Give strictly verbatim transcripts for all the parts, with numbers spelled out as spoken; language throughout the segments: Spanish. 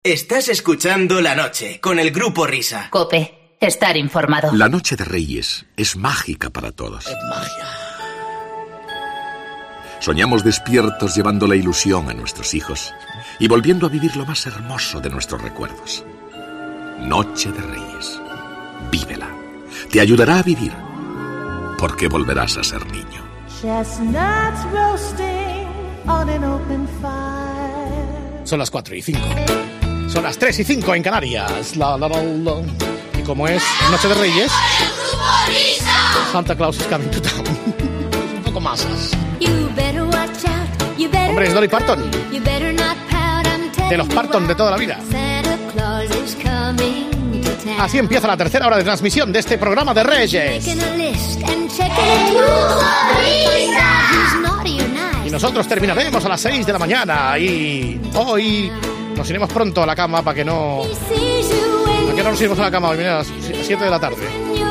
Estás escuchando La Noche con el Grupo Risa. COPE. Estar informado. La Noche de Reyes es mágica para todos. Es magia. Soñamos despiertos llevando la ilusión a nuestros hijos y volviendo a vivir lo más hermoso de nuestros recuerdos. Noche de Reyes. Vívela. Te ayudará a vivir, porque volverás a ser niño. Chestnuts roasting on an open fire. Son las cuatro y cinco. Son las tres y cinco en Canarias. La, la, la, la. Y como es Noche de Reyes, Santa Claus is coming to town. Un poco más. Hombre, es Dolly Parton. De los Parton de toda la vida. Así empieza la tercera hora de transmisión de este programa de Reyes. Y nosotros terminaremos a las seis de la mañana. Y hoy nos iremos pronto a la cama para que no... ¿Para que no nos iremos a la cama hoy? Mira, a las siete de la tarde.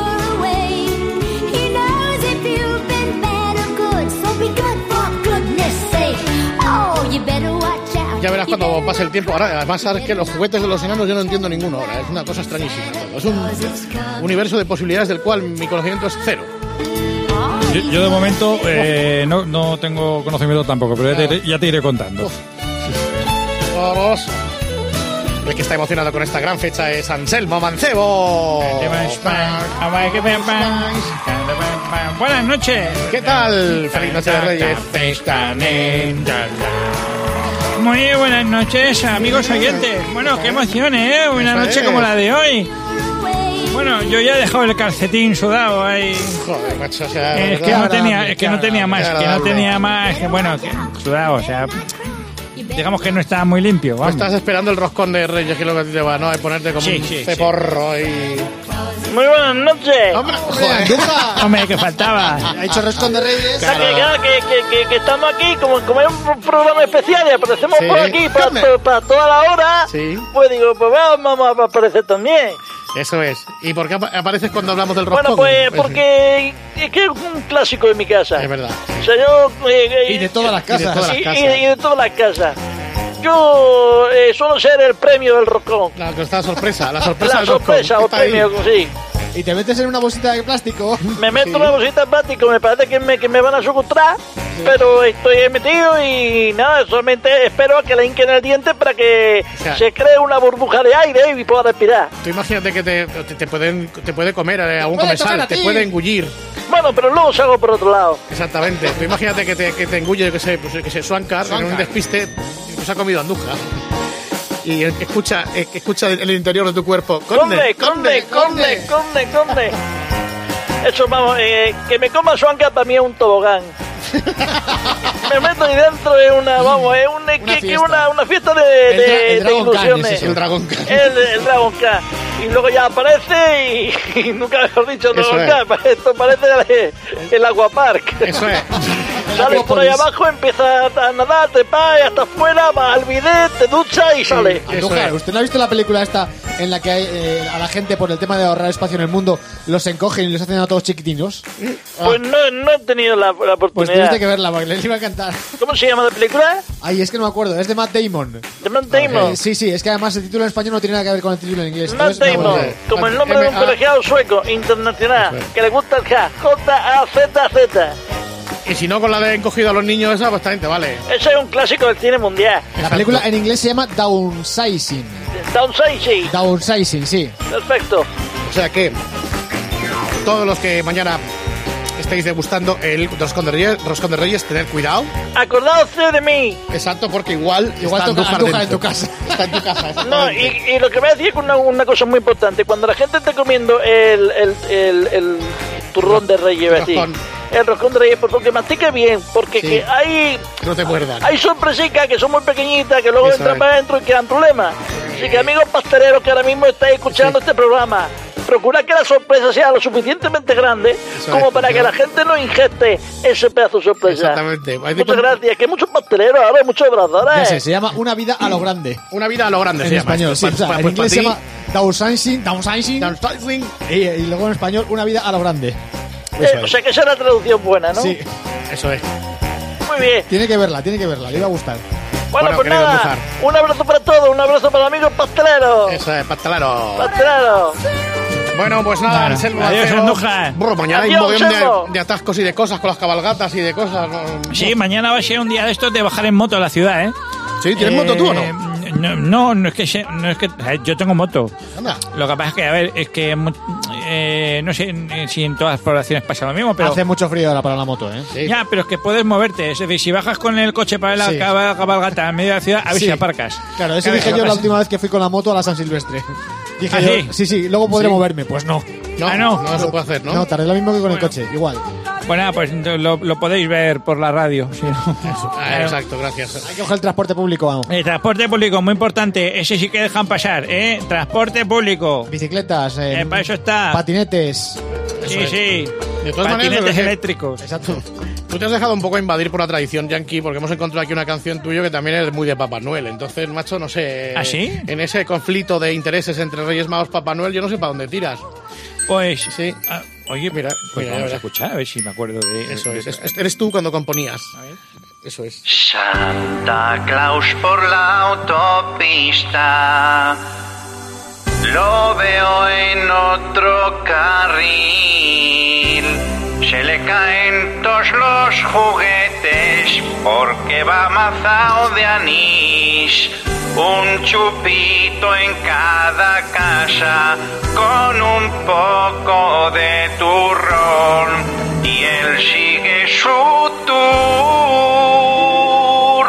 Ya verás cuando pase el tiempo. Ahora, además, sabes que los juguetes de los enanos yo no entiendo ninguno ahora. Es una cosa extrañísima todo. Es un universo de posibilidades del cual mi conocimiento es cero. Yo, yo de momento eh, no, no tengo conocimiento tampoco, pero ya te, ya te iré contando. Uf. Vamos. El que está emocionado con esta gran fecha es Anselmo Mancebo. Buenas noches. ¿Qué tal? Feliz noche de Reyes. Muy buenas noches, amigos oyentes. Bueno, qué emoción, ¿eh? Una noche como la de hoy. Bueno, yo ya he dejado el calcetín sudado ahí. Joder, macho, o sea, es que no tenía, es que no tenía más, que no tenía más, que bueno, que sudado, o sea, digamos que no estaba muy limpio. Vamos. Estás esperando el roscón de Reyes, que es lo que te va, ¿no? A ponerte como sí, un sí, ceporro sí. y... Muy buenas noches. Hombre, joder, hombre, que faltaba. Ha hecho roscón de Reyes. Claro, claro, que, que, que, que estamos aquí, como, como es un programa especial y aparecemos sí, por aquí para, para, para toda la hora, sí. Pues digo, pues vamos a aparecer también. Eso es. ¿Y por qué apareces cuando hablamos del roscón? Bueno, pues porque es que es un clásico de mi casa. Es verdad. O sea, yo... Eh, y de todas las casas. Y de todas las y, casas. Y, y de todas las casas. Yo eh, suelo ser el premio del roscón. Claro, que está la sorpresa, la sorpresa La del sorpresa o premio, sí. Y te metes en una bolsita de plástico. Me meto sí. en una bolsita de plástico, me parece que me, que me van a sucutrar, sí. Pero estoy metido y nada, solamente espero a que le hinquen el diente para que o sea, se cree una burbuja de aire y pueda respirar. Tú imagínate que te, te, te, pueden, te puede comer eh, algún comensal, te puede engullir. Bueno, pero luego salgo por otro lado. Exactamente, tú imagínate que te, que te engulle, que se, pues, que se Swankar, en un despiste, pues ha comido andújar. Y escucha, escucha el interior de tu cuerpo. Conde, conde, conde, conde, conde. Eso, vamos, eh, que me coma Swanka para mí es un tobogán. Me meto ahí dentro de una, vamos, es un, una, que, fiesta. Que una, una fiesta de, de, el, de ilusiones. El Dragon Khan. El, el Dragon Khan. Y luego ya aparece y, y nunca mejor dicho Dragon Khan. Esto parece el, el Aquapark. Eso es. Sales por ahí abajo, empiezas a nadar, te pagas hasta afuera, vas al bidet, te duchas y sales. Sí, Andújar, ¿usted no ha visto la película esta en la que hay, eh, a la gente, por el tema de ahorrar espacio en el mundo, los encogen y los hacen a todos chiquitinos? Pues no, no he tenido la, la oportunidad. Pues tienes que verla, porque les iba a encantar. ¿Cómo se llama la película? Ay, es que no me acuerdo, es de Matt Damon. ¿De Matt Damon? Eh, sí, sí, es que además el título en español no tiene nada que ver con el título en inglés. Matt Damon, no, como el nombre de un colegiado sueco, internacional, que le gusta el J, J A Z Z. Y si no, con la de encogido a los niños, esa pues también te vale. Ese es un clásico del cine mundial. La película en inglés se llama Downsizing. Downsizing. Downsizing, sí. Perfecto. O sea que todos los que mañana estéis degustando el roscón de Reyes, roscón de Reyes, tener cuidado. Acordaos de mí. Exacto, porque igual igual está toca Andújar en tu casa. Está en tu casa. No, y, y lo que me decía es una, una cosa muy importante. Cuando la gente está comiendo el, el, el, el turrón de Reyes, así, el roscón de Reyes, porque mastique bien, porque sí. Que hay no te muerdan. Hay sorpresitas que son muy pequeñitas, que luego eso entran es. Para adentro y quedan problemas. Así que amigos pasteleros que ahora mismo estáis escuchando sí. Este programa, procura que la sorpresa sea lo suficientemente grande eso como es, para que la gente no ingeste ese pedazo de sorpresa. Exactamente. Muchas gracias. Que hay muchos pasteleros ahora, hay muchos abrazadores. Ya sé, se llama Una vida a lo grande. Una vida a lo grande en se español, llama. Sí, o sea, en pues inglés se llama Downsizing, Downsizing, Downsizing y, y luego en español Una vida a lo grande. Eh, o sea que esa es la traducción buena, ¿no? Sí. Eso es. Muy bien. Tiene que verla, tiene que verla, le iba a gustar. Bueno, Bueno, pues querido nada, Andújar. un abrazo para todos, un abrazo para amigos pasteleros. Eso es, pastelero. Pasteleros. Bueno, pues nada, Bueno, Anselmo adiós, Mancebo. Andújar. Brr, mañana hay Adiós, un montón Anselmo. de, de atascos y de cosas con las cabalgatas y de cosas. ¿no? Sí, mañana va a ser un día de estos de bajar en moto a la ciudad, ¿eh? Sí, ¿tienes moto tú o no? No, no, no es que se- no es que eh, yo tengo moto. Anda. Lo que pasa es que, a ver, es que mu- eh, no sé eh, si en todas las poblaciones pasa lo mismo, pero Hace mucho frío ahora para la moto, ¿eh? Sí. ya, pero es que puedes moverte. Es decir, si bajas con el coche para la Sí. cab- cabalgata en medio de la ciudad, a ver Sí. si aparcas. Claro, eso Claro, dije lo yo la pasa- última vez que fui con la moto a la San Silvestre. Dije ¿Ah, yo, sí? sí, sí, luego podré Sí. moverme. Pues no. No, Ah, no. no se puede hacer, ¿no? No, tardé lo mismo que con el Bueno. coche, igual. Pues nada, pues lo, lo podéis ver por la radio. ¿sí? Ah, Claro. exacto, gracias. Hay que coger el transporte público, vamos. El transporte público, muy importante. Ese sí que dejan pasar, ¿eh? Transporte público. Bicicletas, eh, Eh, para eso está. patinetes. Sí, sí. De todas maneras, Patinetes lo que- eléctricos. Exacto. Tú te has dejado un poco invadir por la tradición yankee porque hemos encontrado aquí una canción tuya que también es muy de Papá Noel. Entonces, macho, no sé. ¿Ah, sí? En ese conflicto de intereses entre Reyes Magos y Papá Noel, yo no sé para dónde tiras. Pues, Sí. ah, oye, Mira, pues mira, vamos mira. a escuchar, a ver si me acuerdo de Eso de- es. Es- Eres tú cuando componías. Eso es. Santa Claus por la autopista, lo veo en otro carril. Se le caen todos los juguetes porque va mazao de anís. Un chupito en cada casa con un poco de turrón y él sigue su tour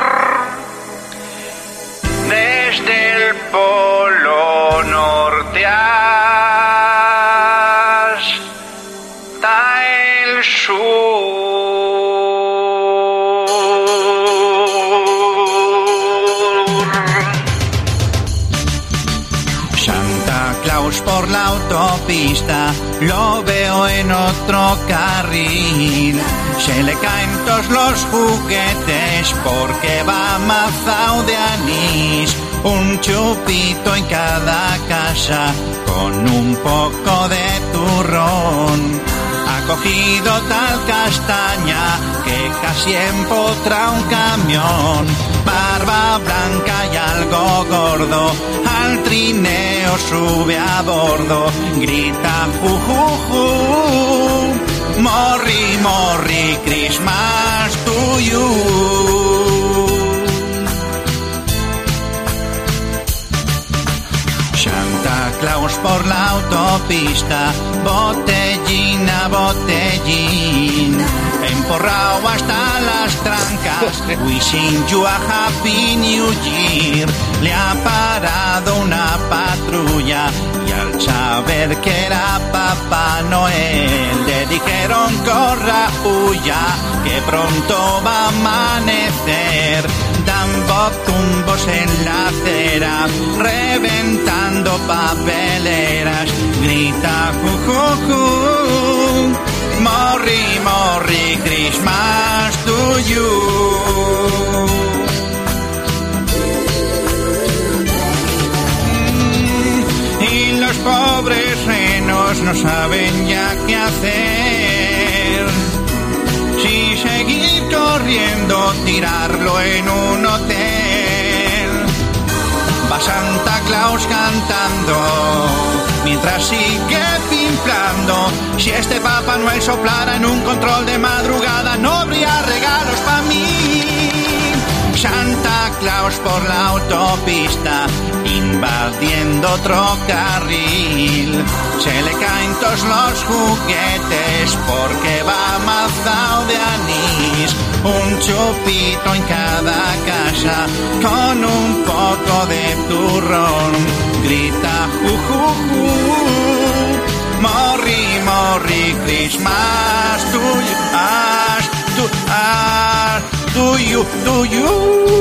desde el polo norte hasta el sur. Santa Claus por la autopista, lo veo en otro carril. Se le caen todos los juguetes porque va mazao de anís. Un chupito en cada casa con un poco de turrón. Ha cogido tal castaña que casi empotra un camión. Barba blanca y algo gordo, al trineo sube a bordo. Grita ju ju ju, morri morri Christmas to you. Santa Claus por la autopista, botellín a botellín, emporrao hasta las trancas, wishing you a happy new year. Le ha parado una patrulla y al saber que era Papá Noel le dijeron corra, huya, que pronto va a amanecer. Dan tumbos en la acera, reventando papeleras. Grita ju ju ju, morri morri Christmas to you. Mm, y los pobres renos no saben ya qué hacer. Si seguir corriendo, tirarlo en un hotel. Va Santa Claus cantando, mientras sigue pimplando. Si este Papá Noel soplara en un control de madrugada, no habría regalos para mí. Santa Claus por la autopista, invadiendo otro carril. Se le caen todos los juguetes porque va mazao de anís. Un chupito en cada casa con un poco de turrón. Grita ju ju ju, morri morri Christmas to you, as to as to you, to you.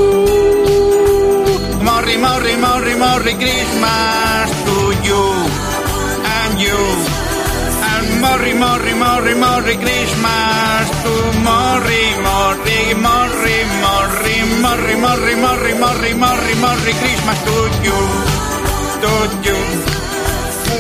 Morri morri morri morri Christmas to you and you. And morri morri morri morri Christmas to morri morri morri morri morri morri morri morri morri morri Christmas to you, to you.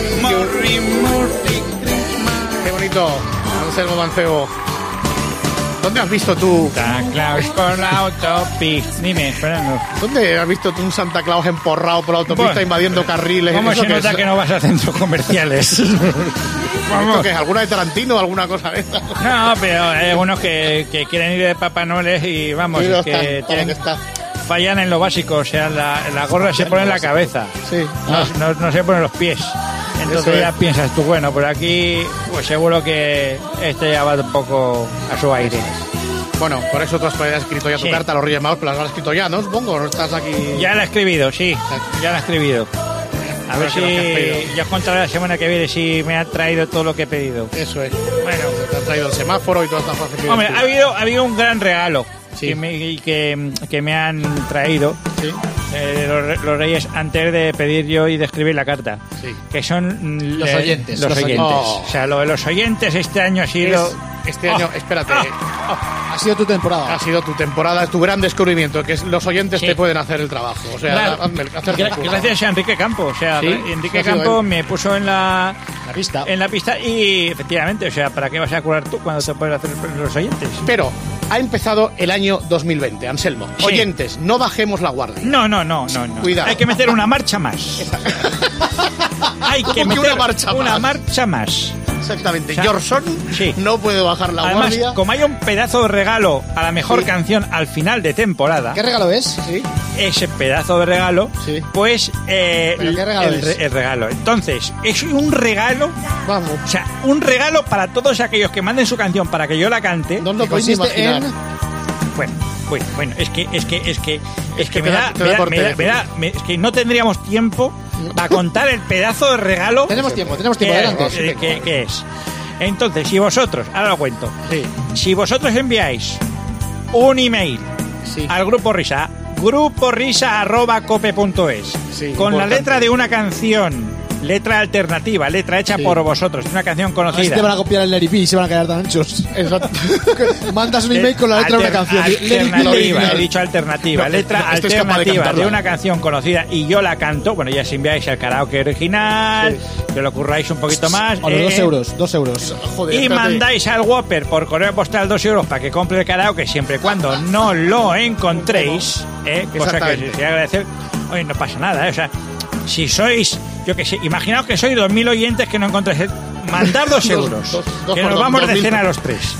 Morri morri Christmas. Qué bonito, Anselmo Mancebo. ¿Dónde has visto tú? Santa Claus por la autopista. Dime, Fernando. ¿Dónde has visto tú un Santa Claus emporrado por la autopista Bueno, invadiendo carriles? ¿Cómo ¿Eso se qué nota es? que no vas a centros comerciales? ¿Esto qué es? ¿Alguna de Tarantino o alguna cosa de esa? No, pero hay algunos que, que quieren ir de Papá Noel y vamos, Sí, no que está, para tienen, que está. fallan en lo básico. O sea, la, la gorra se pone en la cabeza. Sí. No, Ah. no, no se pone en los pies. Entonces Eso ya es. piensas tú, bueno, por aquí pues seguro que este ya va un poco a su aire. Bueno, por eso tú has escrito ya tu Sí. carta a los Reyes Magos, pero la has escrito ya, ¿no? Supongo, no estás aquí... Ya la he escribido, sí, ya la he escribido. A ver Ahora que lo que has si pedido. ya os contaré la semana que viene si me ha traído todo lo que he pedido. Eso es. Bueno, Te han traído el semáforo y todas estas cosas que pides hombre, tú. ha habido, ha habido un gran regalo Sí. que, me, que, que me han traído Sí. eh, los, los Reyes antes de pedir yo y de escribir la carta. Sí. Que son mm, Los eh, oyentes, Los los oyentes. oyentes. O sea, lo de los oyentes este año ha sido. Es- este año, Oh, espérate, oh, Ha sido tu temporada. ha sido tu temporada, tu gran descubrimiento, que es los oyentes Sí. te pueden hacer el trabajo. O sea, Claro. hazme, hacerte el Gra- curso. Gracias a Enrique Campo. O sea, Sí, Enrique ha sido Campo él. me puso en la, La pista. en la pista y efectivamente, o sea, ¿para qué vas a curar tú cuando te puedes hacer los oyentes? Pero ha empezado el año dos mil veinte, Anselmo. Sí. Oyentes, no bajemos la guardia. No, no, no, no, no. Cuidado. Hay que meter una marcha más. Hay ¿Cómo que que meter una marcha una más? marcha más. Exactamente. O sea, Jorson sí. no puede bajar la Además, guardia. como hay un pedazo de regalo a la mejor Sí. canción al final de temporada, ¿Qué regalo es? Sí. ese pedazo de regalo, Sí. pues eh, ¿Pero qué regalo el, es? re- el regalo. Entonces, es un regalo, Vamos. o sea, un regalo para todos aquellos que manden su canción para que yo la cante. No lo Que podéis ni consiste imaginar. en... Bueno, bueno, bueno, es que, es que, es que, es que que me te da- da, te me da da, por me da- me teléfono. da- me- es que no tendríamos tiempo para contar el pedazo de regalo. Tenemos tiempo, tenemos tiempo, que, adelante. que- que- que es. Entonces, si vosotros, ahora lo cuento, Sí. si vosotros enviáis un email Sí. al Grupo Risa, gruporisa arroba cope punto es, Sí, con la importante. letra de una canción, letra alternativa, letra hecha Sí. por vosotros, una canción Así conocida. te van a copiar el Larry P y se van a quedar tan anchos. Exacto. Mandas un email con la letra de una Alter- canción. Larry P, Alternativa, original. he dicho alternativa. No, letra no, este es capaz de alternativa de, cantarla. una canción conocida y yo la canto. Bueno, ya si enviáis el karaoke original, que lo curráis un poquito más. A los eh, dos euros, dos euros. Joder, Y espérate. mandáis al Whopper por correo postal dos euros para que compre el karaoke siempre y cuando no lo encontréis. Eh, cosa que Exactamente. se agradecer. Oye, no pasa nada, eh, o sea, si sois, yo que sé, imaginaos que sois dos mil oyentes que no encontréis. Mandad dos Dos- euros. dos- dos que por nos dos, vamos dos de mil. cena los tres.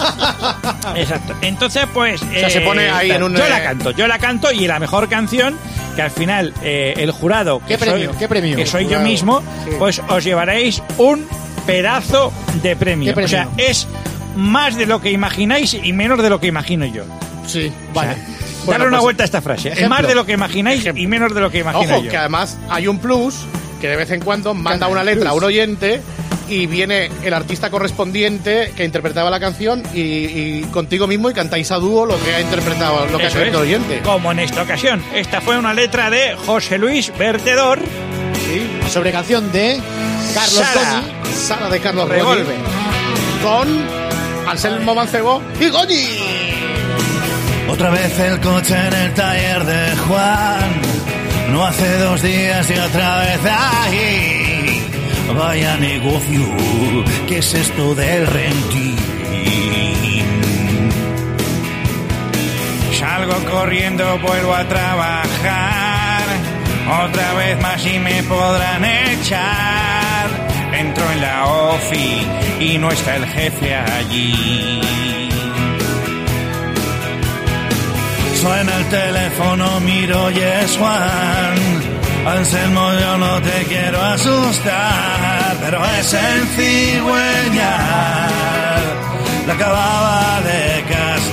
Exacto. Entonces, pues. sea, se pone ahí en un, Yo eh, la canto, yo la canto y la mejor canción, que al final eh, el jurado. ¿Qué que premio? soy- ¿Qué premio? Que soy yo Jurado, mismo, sí. pues os llevaréis un pedazo de premio. ¿Qué premio? O sea, es más de lo que imagináis y menos de lo que imagino yo. Sí. Vale. Bueno, Darle una pues, vuelta a esta frase. Es ejemplo. más de lo que imagináis Ejemplo. y menos de lo que imagino Ojo, yo. que además hay un plus que de vez en cuando manda una letra a un oyente y viene el artista correspondiente que interpretaba la canción y, y contigo mismo y cantáis a dúo lo que ha interpretado, lo que Eso ha escrito el es. oyente. Como en esta ocasión. Esta fue una letra de José Luis Vertedor. Sobre canción de Carlos Sara. Goni. Sala de Carlos Revolver. Goni con Anselmo Mancebo y Goñi. Otra vez el coche en el taller de Juan. No hace dos días y otra vez ahí. Vaya negocio, ¿qué es esto del renting? Salgo corriendo, vuelvo a trabajar. Otra vez más y me podrán echar. Entro en la ofi y no está el jefe allí. Suena el teléfono, miro y es Juan. Anselmo, yo no te quiero asustar, pero es el cigüeñal, la acababa de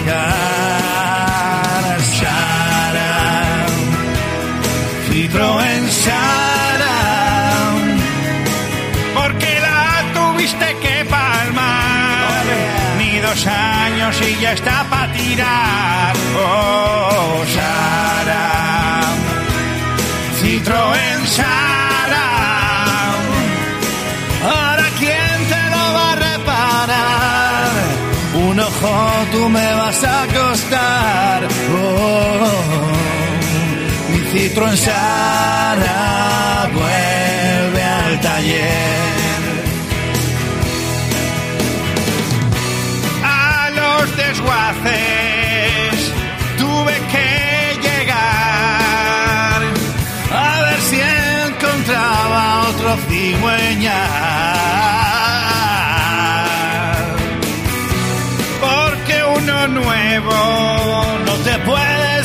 cascar. Sara, Citroën Sara, porque la tuviste que palmar. Ni dos años y ya está para tirar. Oh, Sara, Citroën Sara, ahora quién te lo va a reparar. Un ojo tú me vas a costar. Oh, mi Citroën Sara vuelve al taller. A los desguaces otro cigüeñal. Porque uno nuevo no te puedes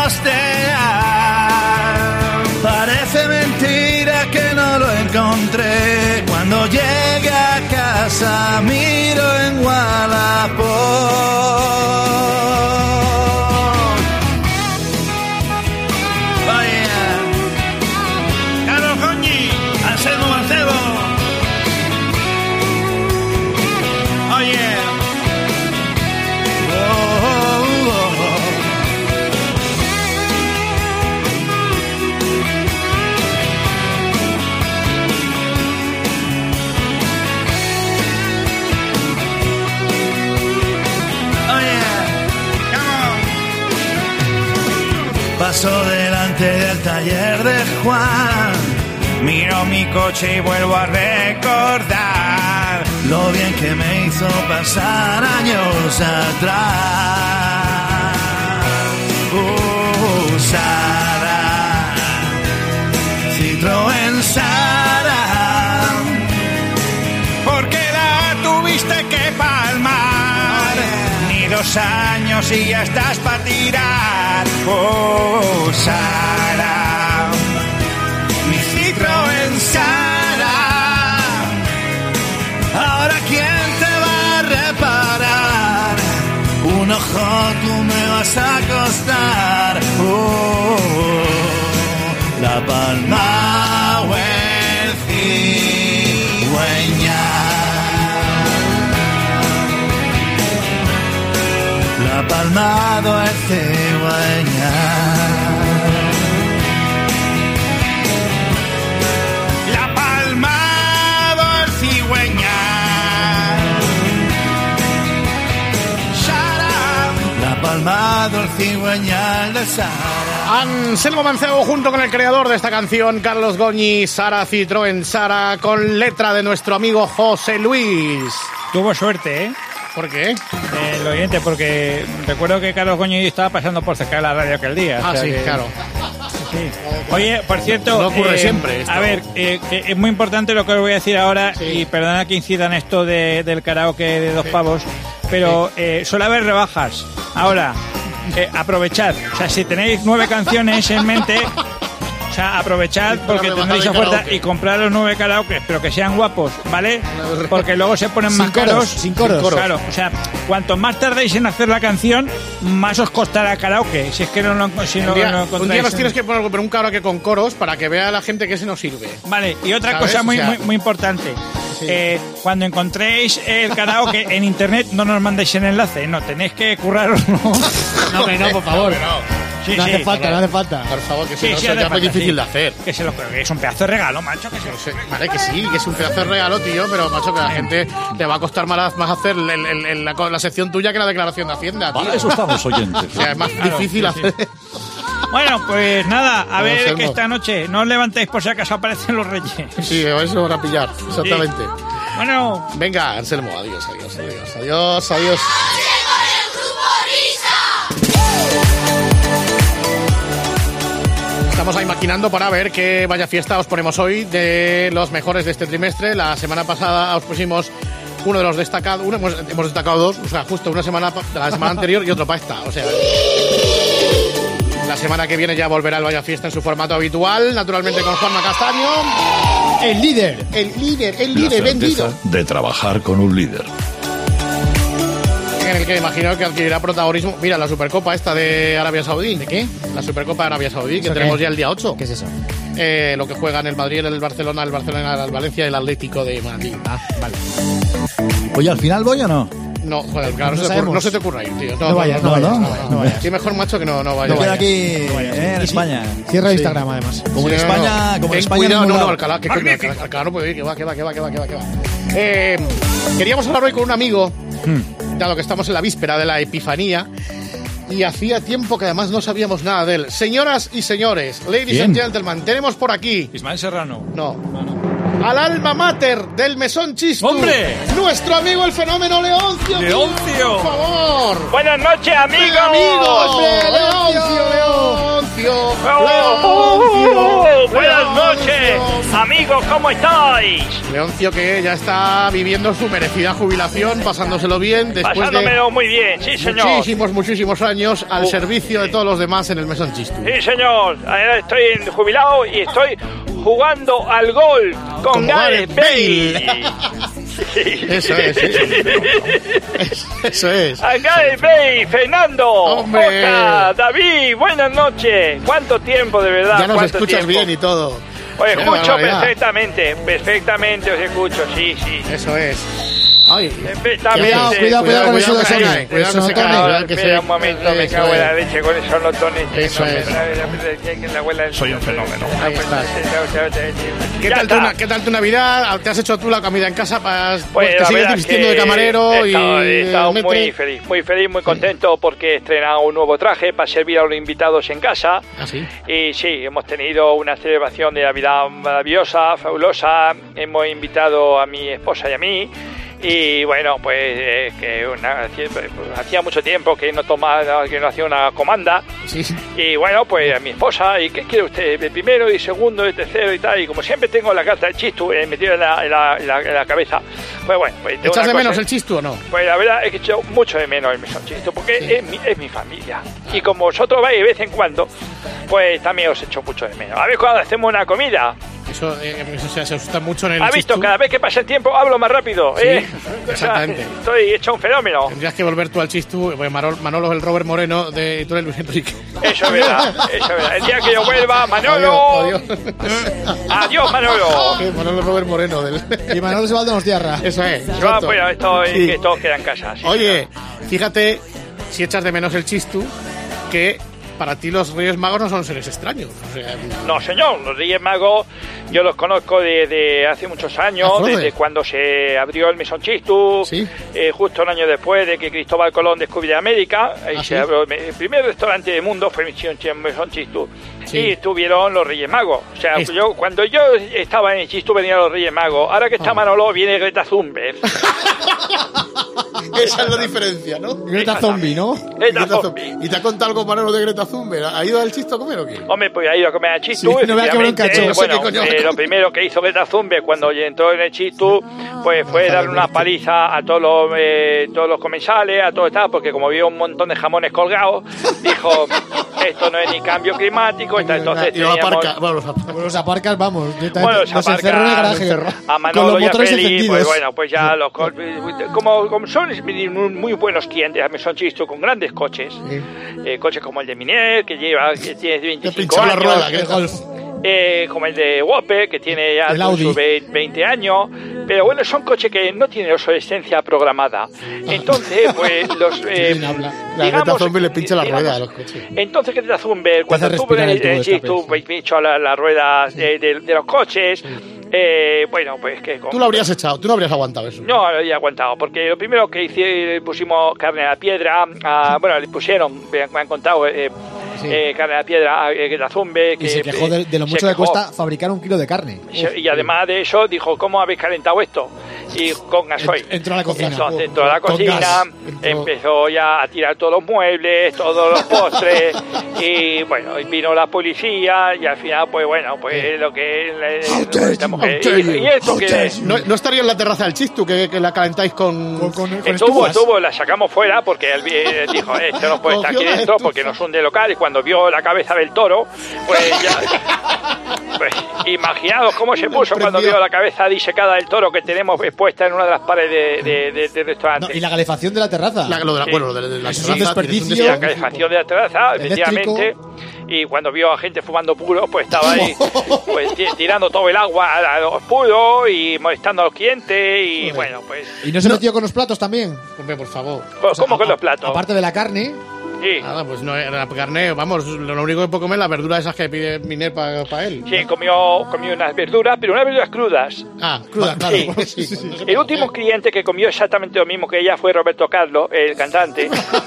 costear. Parece mentira que no lo encontré. Cuando llegue a casa miro en Wallapop. Oye, Carlos Goñi, Anselmo Mancebo. Oye, oh, oh, oh, oh. Paso delante del taller de Juan, miro mi coche y vuelvo a recordar lo bien que me hizo pasar años atrás. Uh, Sara, Citroën Sara, porque la tuviste que palmar. Ni dos años y ya estás pa' tirar. Oh, Sara, mi Citroën Sara. Ahora quién te va a reparar. Un ojo tú me vas a costar. Oh, La Palma o el cigüeñal. La Palma o el cigüeñal. La Palma o el cigüeñal. Sara. La Palma o el cigüeñal de Sara. Anselmo Mancebo junto con el creador de esta canción, Carlos Goñi, Sara Citroën Sara, con letra de nuestro amigo José Luis. Tuvo suerte, ¿eh? ¿Por qué? Eh, el oyente, porque recuerdo que Carlos Goñi estaba pasando por cerca de la radio aquel día. Ah, o sea sí, que... claro. Sí. Oye, por cierto... No ocurre eh, siempre esto. A ver, eh, que es muy importante lo que os voy a decir ahora, Sí. y perdona que incida en esto de, del karaoke de dos pavos, pero eh, suele haber rebajas. Ahora, eh, aprovechad. O sea, si tenéis nueve canciones en mente... O sea, aprovechad porque rebaja tendréis de oferta karaoke. y comprar los nueve karaoke, pero que sean guapos, ¿vale? Porque luego se ponen más Sin coros, caros. sin coros. Claro, o sea, cuanto más tardéis en hacer la canción, más os costará karaoke. Si es que no lo, si no Un día, lo un encontráis. día nos en- tienes que poner pero un karaoke con coros para que vea la gente que ese nos sirve. Vale, y otra ¿Sabes? cosa muy, O sea- muy, muy importante. Eh, cuando encontréis el karaoke en internet, no nos mandéis el enlace, no, tenéis que curraroslo. No, hombre, no, por favor. Sí, no sí, hace falta, no hace falta. Por favor, que si Sí, no sí, sería hace muy falta, difícil sí. de hacer. Que se lo que es un pedazo de regalo, macho. Que se lo No sé, vale, que sí, que es un pedazo de regalo, tío, pero macho, que a la gente le va a costar más, más hacer el- el- el- la, la sección tuya que la declaración de Hacienda, tío. Para eso estamos oyentes. O sea, es más Claro, difícil sí, sí. hacer. Bueno, pues nada, a Vamos, ver Selmo. que esta noche no os levantéis por si acaso aparecen los reyes. Sí, a ver si lo van a pillar, exactamente. Bueno, Venga, Anselmo, adiós, adiós, adiós, adiós, adiós. Estamos ahí maquinando para ver qué vaya fiesta os ponemos hoy de los mejores de este trimestre. La semana pasada os pusimos uno de los destacados, uno, hemos, hemos destacado dos, o sea, justo una semana pa- la semana anterior y otro para esta, o sea. La semana que viene ya volverá el Vaya Fiesta en su formato habitual, naturalmente con Juanma Castaño. El líder. El líder, el La líder certeza vendido. de trabajar con un líder. En el que imagino que adquirirá protagonismo. Mira, la Supercopa esta de Arabia Saudí. ¿De qué? La Supercopa de Arabia Saudí, que ¿Eso tenemos qué? ya el día ocho. ¿Qué es eso? Eh, lo que juegan el Madrid, el Barcelona, el Barcelona, el Valencia y el Atlético de Madrid. Ah, vale. Oye, ¿al final voy o no? No, joder, claro, no, No se, te ocurre, sabemos. no se te ocurra ir, tío. No vayas, no vayas, no vayas, no vayas. Sí, mejor macho que no, no vayas. Yo quedo aquí eh, en Y España. Cierra Sí. Instagram, además. Como en Sí, España, no, no. como en Ten España. cuidado, en no, ningún no, lado. Alcalá, que coño, Alcalá, Alcalá no puede ir, que va, que va, que va, que va, que va, que va. Eh, queríamos hablar hoy con un amigo, dado que estamos en la víspera de la Epifanía, y hacía tiempo que además no sabíamos nada de él. Señoras y señores, ladies ¿Quién? and gentlemen, tenemos por aquí, Ismael Serrano. no, al alma mater del Mesón Chistu, ¡Hombre! nuestro amigo el fenómeno Leoncio. ¡Leoncio! Por favor. Buenas noches, amigos. ¡Venga, amigo! ¡Hombre, Leoncio, Leoncio! Oh, Leoncio, buenas noches. Leoncio. Amigos, ¿cómo estáis? Leoncio, que ya está viviendo su merecida jubilación, pasándoselo bien después Pasándomelo de muy bien, sí señor. muchísimos, muchísimos años al Uh, servicio de todos los demás en el Mesón Chistu. Sí señor, ahora estoy en jubilado y estoy jugando al golf con Como Gareth Gareth Bale. Eso es, sí. Eso es. A Gareth Bale, Fernando, Hombre. Oscar, David, buenas noches. ¿Cuánto tiempo, de verdad? Ya nos ¿Cuánto escuchas tiempo? bien y todo. Os Qué escucho barbaridad. perfectamente, perfectamente os escucho, sí, sí. Eso es. Ay, Perfectamente. Cuidado, cuidado, cuidado con eso de que se Sony. cae, cuidado que se cae, Ahora, cuidado que espera se- un momento, me Eso cago en la es. leche con esos notones. Eso es. Soy un fenómeno. Ahí estás. ¿Qué Ya tal, tu, está. ¿Qué tal tu Navidad? ¿Te has hecho tú la comida en casa? Para, Pues pues, te la sigues verdad vistiendo que de camarero he estado, y he estado metre? muy feliz, muy feliz, muy contento porque he estrenado un nuevo traje para servir a los invitados en casa. ¿Ah, sí? Y sí, hemos tenido una celebración de Navidad maravillosa, fabulosa. Hemos invitado a mi esposa y a mí. Y bueno, pues eh, que una, hacía- pues, hacía mucho tiempo que no tomaba, que no hacía una comanda. Sí. Y bueno, pues a mi esposa, ¿y qué quiere usted? ¿De primero y segundo y tercero y tal? Y como siempre tengo la carta del chistu eh, metida en la, en, la, en, la, en la cabeza, pues bueno. Pues tengo ¿Echas una de cosa- menos el chistu o no? Pues la verdad es que echo mucho de menos el mesón chistu, porque Sí. es, mi, es mi familia. Y como vosotros vais de vez en cuando, pues también os echo mucho de menos. A ver cuando hacemos una comida. Eso, eh, eso se, se asusta mucho en el ¿Ha visto? chistu. Cada vez que pasa el tiempo hablo más rápido, Sí, ¿eh? exactamente. Estoy hecho un fenómeno. Tendrías que volver tú al chistu, pues Manolo, Manolo es el Robert Moreno de y tú eres Luis Enrique. Eso es verdad, eso es verdad. El día que yo vuelva, Manolo. Adiós, Adiós, Manolo. adiós. Manolo es Robert Moreno del... Y Manolo se va de los tierra. Eso es. Yo, exacto. bueno, esto es Sí. que todos quedan en casa. sí. Oye, fíjate, si echas de menos el chistu, que para ti los Reyes Magos no son seres extraños. O sea, No, señor, los Reyes Magos yo los conozco desde hace muchos años, Ah, joder. desde cuando se abrió el Mesón Chistu, Sí. eh, justo un año después de que Cristóbal Colón descubriera América. Ahí Ah, se ¿sí? abrió el primer restaurante del mundo fue el Mesón Chistu. Sí. Y estuvieron los Reyes Magos. O sea, Es- yo cuando yo estaba en el Chistu venían los Reyes Magos. Ahora que está Ah. Manolo viene Greta Thunberg. esa es la diferencia, ¿no? Greta Zombie, ¿no? Greta Thunberg. ¿Y te ha contado algo Manolo de Greta Thunberg? ¿Ha ido al chisto a comer o qué? Hombre, pues ha ido a comer a Chistu. Sí, no vea que bronca, efectivamente. chico, no sé Bueno, qué coño. eh, lo primero que hizo Greta Thunberg cuando entró en el Chistu, pues fue darle una paliza a todos los, eh, todos los comensales, a todo tal, porque como vio un montón de jamones colgados, dijo, esto no es ni cambio climático, está, entonces y los teníamos... aparca, bueno, los aparca. Bueno, los aparcas, vamos. directamente Bueno, los se aparca, encerró en el garaje. a Con Manolo los y a motores Feli, encendidos. pues bueno, pues ya los co- como, como son muy buenos clientes, me son Chistu con grandes coches, eh, coches como el de Minier, que lleva, que tiene Te veinticinco pinchó la años, rueda, que golf. eh, como el de Whopper, que tiene ya El Audi. sus ve- veinte años, pero bueno, son coches que no tienen obsolescencia programada. Entonces, pues los... eh, bien habla. La Greta Thunberg le pincha la rueda a los coches. Entonces, Greta Thunberg, cuando hace estuvo en respirar el, el tubo en el de Chistu, escape, pues pinchó la, la rueda de, de- de los coches, eh, bueno, pues que... Tú lo habrías echado, tú no habrías aguantado eso. No, lo había aguantado, porque lo primero que hice, pusimos carne a la piedra, a- bueno, le pusieron, me han, me han contado, eh, Sí. eh, carne a la piedra a eh, Greta Thunberg. Y se que, quejó de, de lo se mucho que quejó. cuesta fabricar un kilo de carne. Se- Y además de eso, dijo, ¿cómo habéis calentado esto? Y con gasoil. Entró a la cocina. Entonces entró a la Con cocina, gas. empezó ya a tirar todos los muebles, todos los postres, y bueno, y vino la policía, y al final, pues bueno, pues lo que... How esta mujer- dare y, you, y esto how que... dare you. No, no estaría en la terraza del chistu que, que la calentáis con... Con, con, con Estuvo, estufas. estuvo, la sacamos fuera porque él eh, dijo, esto no puede estar aquí Cogió la dentro estufa. porque nos hunde local. Y cuando vio la cabeza del toro, pues ya... Pues, imaginaos cómo se puso cuando Prendió. vio la cabeza disecada del toro que tenemos expuesta en una de las paredes de, de- de- del No, restaurante. y la calefacción de la terraza. La, lo de la, Sí. Bueno, lo de, de la Eso es un terraza, desperdicio. Sí, la calefacción de la terraza, Eléctrico. efectivamente. Y cuando vio a gente fumando puro, pues estaba ahí pues, ti- tirando todo el agua a los puros y molestando a los clientes. Y bueno, pues... Y no se metió con los platos también. Hombre, por favor. pues, O sea, ¿Cómo con a- los platos? Aparte de la carne. Sí. Nada, pues no era carne, vamos, lo único que puedo comer es las verduras esas que pide Miner para él. Sí, comió, comió unas verduras, pero unas verduras crudas. Ah, cruda, claro. Sí. Sí, sí. El último cliente que comió exactamente lo mismo que ella fue Roberto Carlos, el cantante,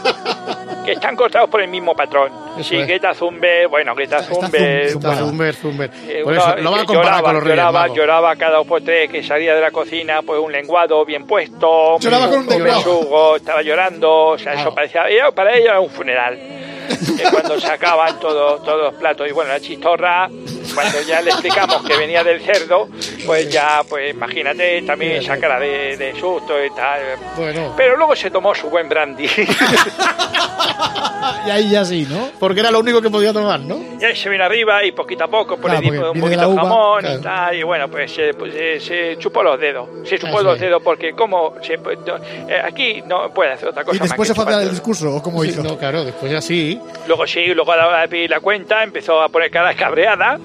que están cortados por el mismo patrón. Eso Sí, es. Greta Thunberg, bueno, Greta Thunberg... Zumba. bueno, Zumber, Zumber. eh, Por uno, eso, no va a eh, comparar lloraba, con los Reyes lloraba, Magos. lloraba cada dos por tres que salía de la cocina, pues un lenguado bien puesto, Lloraba con un lenguado. besugo, estaba llorando, o sea, eso Claro. parecía, ella- para ella era un funeral. Eh, cuando sacaban todos todos los platos y bueno, la chistorra cuando ya le explicamos que venía del cerdo, pues ya, pues imagínate también esa cara de, de susto y tal. Bueno. Pero luego se tomó su buen brandy. Y ahí ya sí, ¿no? Porque era lo único que podía tomar, ¿no? Y ahí se vino arriba y poquito a poco, pues Claro, le dimos porque un viene de poquito de la uva, jamón claro. y tal, y bueno, pues, se, pues se, se chupó los dedos. Se chupó Ah, los sí. dedos porque como se, pues, no, eh, aquí no puede hacer otra cosa Y después se más fue que a dar el chupar discurso, ¿o cómo Sí, hizo? no, claro, después ya sí. dedos. Luego sí, luego a la hora de pedir la cuenta empezó a poner cara cabreada.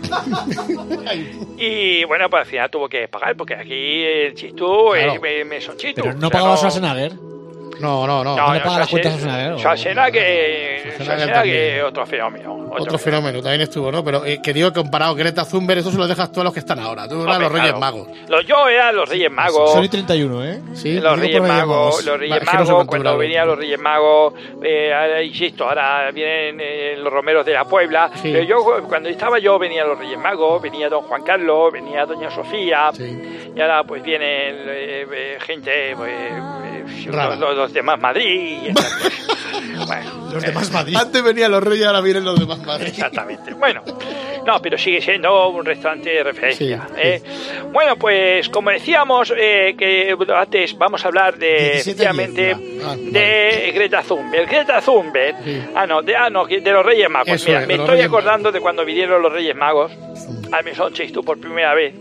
Y bueno, pues al final tuvo que pagar porque aquí el chistú eh, Claro. me, me son chistú. Pero no O sea, pagaba Schwarzenegger. No, no, no. no le paga las cuentas a Schwarzenegger, ¿o? Schwarzenegger, Schwarzenegger Schwarzenegger también. otro fenómeno. Otro, Otro fenómeno también estuvo, ¿no? Pero eh, que digo, comparado Greta Thunberg, eso se lo dejas tú a los que están ahora. Tú eras Hombre, los Reyes claro. Magos. Los yo eran los Reyes Magos. Sony treinta y uno, ¿eh? Sí, los digo Reyes por Reyes Magos, Magos. los Reyes Vale, es que no Magos, sé cuánto cuando duraron. venían los Reyes Magos, eh, ahora, insisto, ahora vienen eh, los romeros de la Puebla. Sí. Pero yo, cuando estaba yo, venían los Reyes Magos, venía don Juan Carlos, venía doña Sofía, Sí. y ahora pues vienen eh, eh, gente, pues, eh, Rara. los, los, los demás Madrid. Y esas cosas. Bueno, Los demás Madrid. Antes venían los Reyes, ahora vienen los demás Madrid. exactamente. Bueno, no, pero sigue siendo un restaurante de referencia. Sí, ¿eh? Bueno, pues como decíamos eh, que antes vamos a hablar de diecisiete efectivamente diez, ah, de Greta Thunberg. Greta Thunberg, Sí. ah no, de, ah no, de los Reyes Magos. Eso Mira, es, me de los estoy Reyes acordando de cuando vinieron los Reyes Magos al Mesón Chistú por primera vez.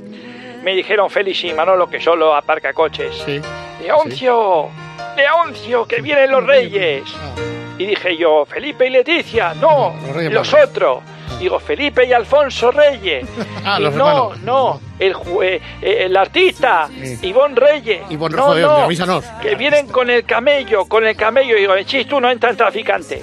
Me dijeron Félix y Manolo que solo aparca coches. Sí. Leoncio, Leoncio, que vienen los Reyes. Y dije yo, Felipe y Leticia, no, Los Reyes los Magos. otros. Digo, Felipe y Alfonso Reyes. Ah, y los no, hermanos. no, el, ju- eh, eh, el artista, Sí. Ivonne Reyes. Ivonne, no, joder, no, avísanos. que vienen con el camello, con el camello. Y digo, el chis, tú no entran traficante.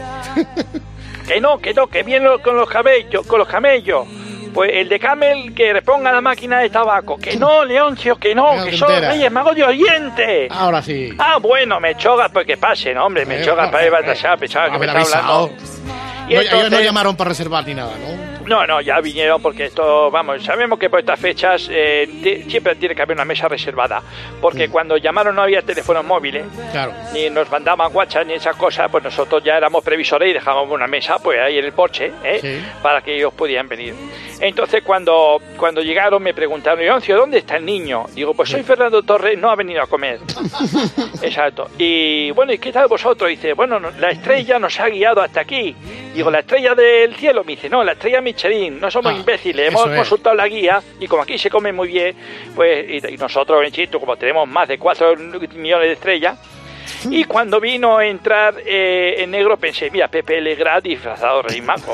Que no, que no, que vienen con los camellos, con los camellos. Pues el de Camel que reponga la máquina de tabaco. Que no, Leoncio, que no, Venga, que te son los enteras. Reyes Magos de Oriente. Ahora sí. Ah, bueno, me chogas, pues que pase, ¿no? Hombre, me Eh, chogas no, para ir eh, a Batasá, pensaba que me haber estaba avisado. hablando. Y No, ellos no entonces- llamaron para reservar ni nada, ¿no? No, no, ya vinieron porque esto, vamos, sabemos que por estas fechas eh, ti- siempre tiene que haber una mesa reservada. Porque cuando llamaron no había teléfonos móviles, Claro. ni nos mandaban WhatsApp ni esas cosas, pues nosotros ya éramos previsores y dejábamos una mesa pues ahí en el porche, ¿eh? Sí. Para que ellos pudieran venir. Entonces cuando, cuando llegaron me preguntaron, Leoncio, ¿dónde está el niño? Digo, pues soy Fernando Torres, no ha venido a comer. Exacto. Y bueno, ¿y qué tal vosotros? Dice, bueno, no- la estrella nos ha guiado hasta aquí. Digo, ¿la estrella del cielo? Me dice, no, la estrella Michelin, no somos Ah, imbéciles, eso hemos es. consultado la guía y como aquí se come muy bien, pues y, y nosotros en Chisto, como tenemos más de cuatro millones de estrellas, y cuando vino a entrar eh, en negro pensé, mira, Pepe Legrand disfrazado Rey Mago.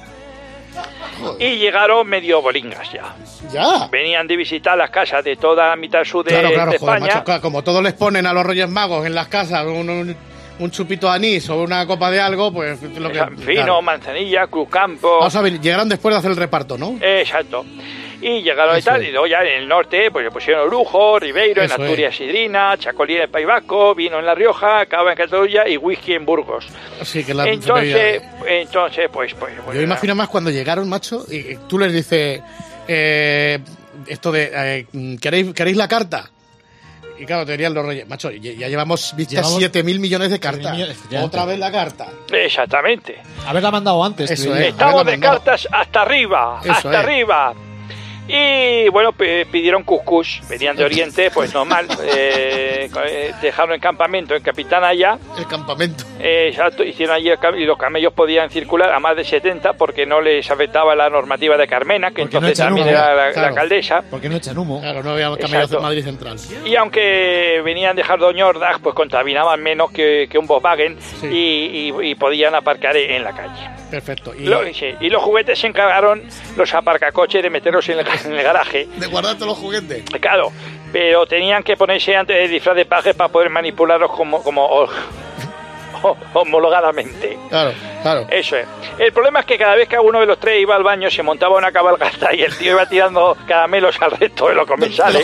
Y llegaron medio bolingas ya. Ya. Venían de visitar las casas de toda la mitad sur de, Claro, claro, de joder, España. macho, claro, como todos les ponen a los Reyes Magos en las casas un, un, un chupito de anís o una copa de algo, pues lo que... Fino, claro. manzanilla, Cruzcampo. Vamos a ver, llegaron después de hacer el reparto, ¿no? Exacto. Y llegaron y Eso tal, es. y luego ya en el norte pues le pusieron Lujo, Ribeiro, en Eso Asturias Sidrina, Chacolí en el País Vasco, vino en La Rioja, Cava en Cataluña y whisky en Burgos. Sí, que la Entonces, entonces pues, pues Yo bueno, imagino más cuando llegaron, macho, y y tú les dices eh, esto de eh, ¿queréis, ¿queréis la carta? Y claro, te dirían los Reyes, macho, ya, ya llevamos vistas Llevamos siete mil millones de cartas. millones, efectivamente. Otra vez la carta. exactamente. Haberla mandado antes. Eso te es. diría. Estamos haberla de mandado. cartas hasta arriba, Eso hasta es. arriba. Y bueno, p- pidieron cuscús, venían de Oriente, pues normal. eh, eh, dejaron el campamento en Capitana allá. El campamento. Eh, exacto, hicieron allí el cam- y los camellos podían circular a más de setenta porque no les afectaba la normativa de Carmena, que Porque no entonces echan también humo, era la, claro. la alcaldesa. Porque no echan humo. Claro, no había camellos Exacto. en Madrid Central. Y aunque venían de Jardonyordas, pues contaminaban menos que, que un Volkswagen Sí. y, y- y podían aparcar en la calle. Perfecto. Y Lo- sí, y los juguetes se encargaron los aparcacoches de meterlos en el, en el garaje. de guardarte los juguetes. Claro, pero tenían que ponerse antes de disfraz de paje para poder manipularlos como, como o- o- homologadamente. Claro, claro. Eso es. El problema es que cada vez que alguno de los tres iba al baño se montaba una cabalgata y el tío iba tirando caramelos al resto de los comensales.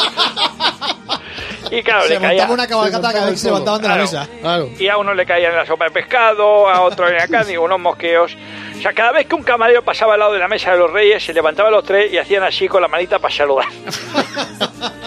Y claro, Se le caía. montaba una cabalgata cada vez que se levantaban de la Claro. mesa. Claro. Y a uno le caía en la sopa de pescado, a otro en la carne y unos mosqueos. O sea, cada vez que un camarero pasaba al lado de la mesa de los reyes, se levantaban los tres y hacían así con la manita para saludar.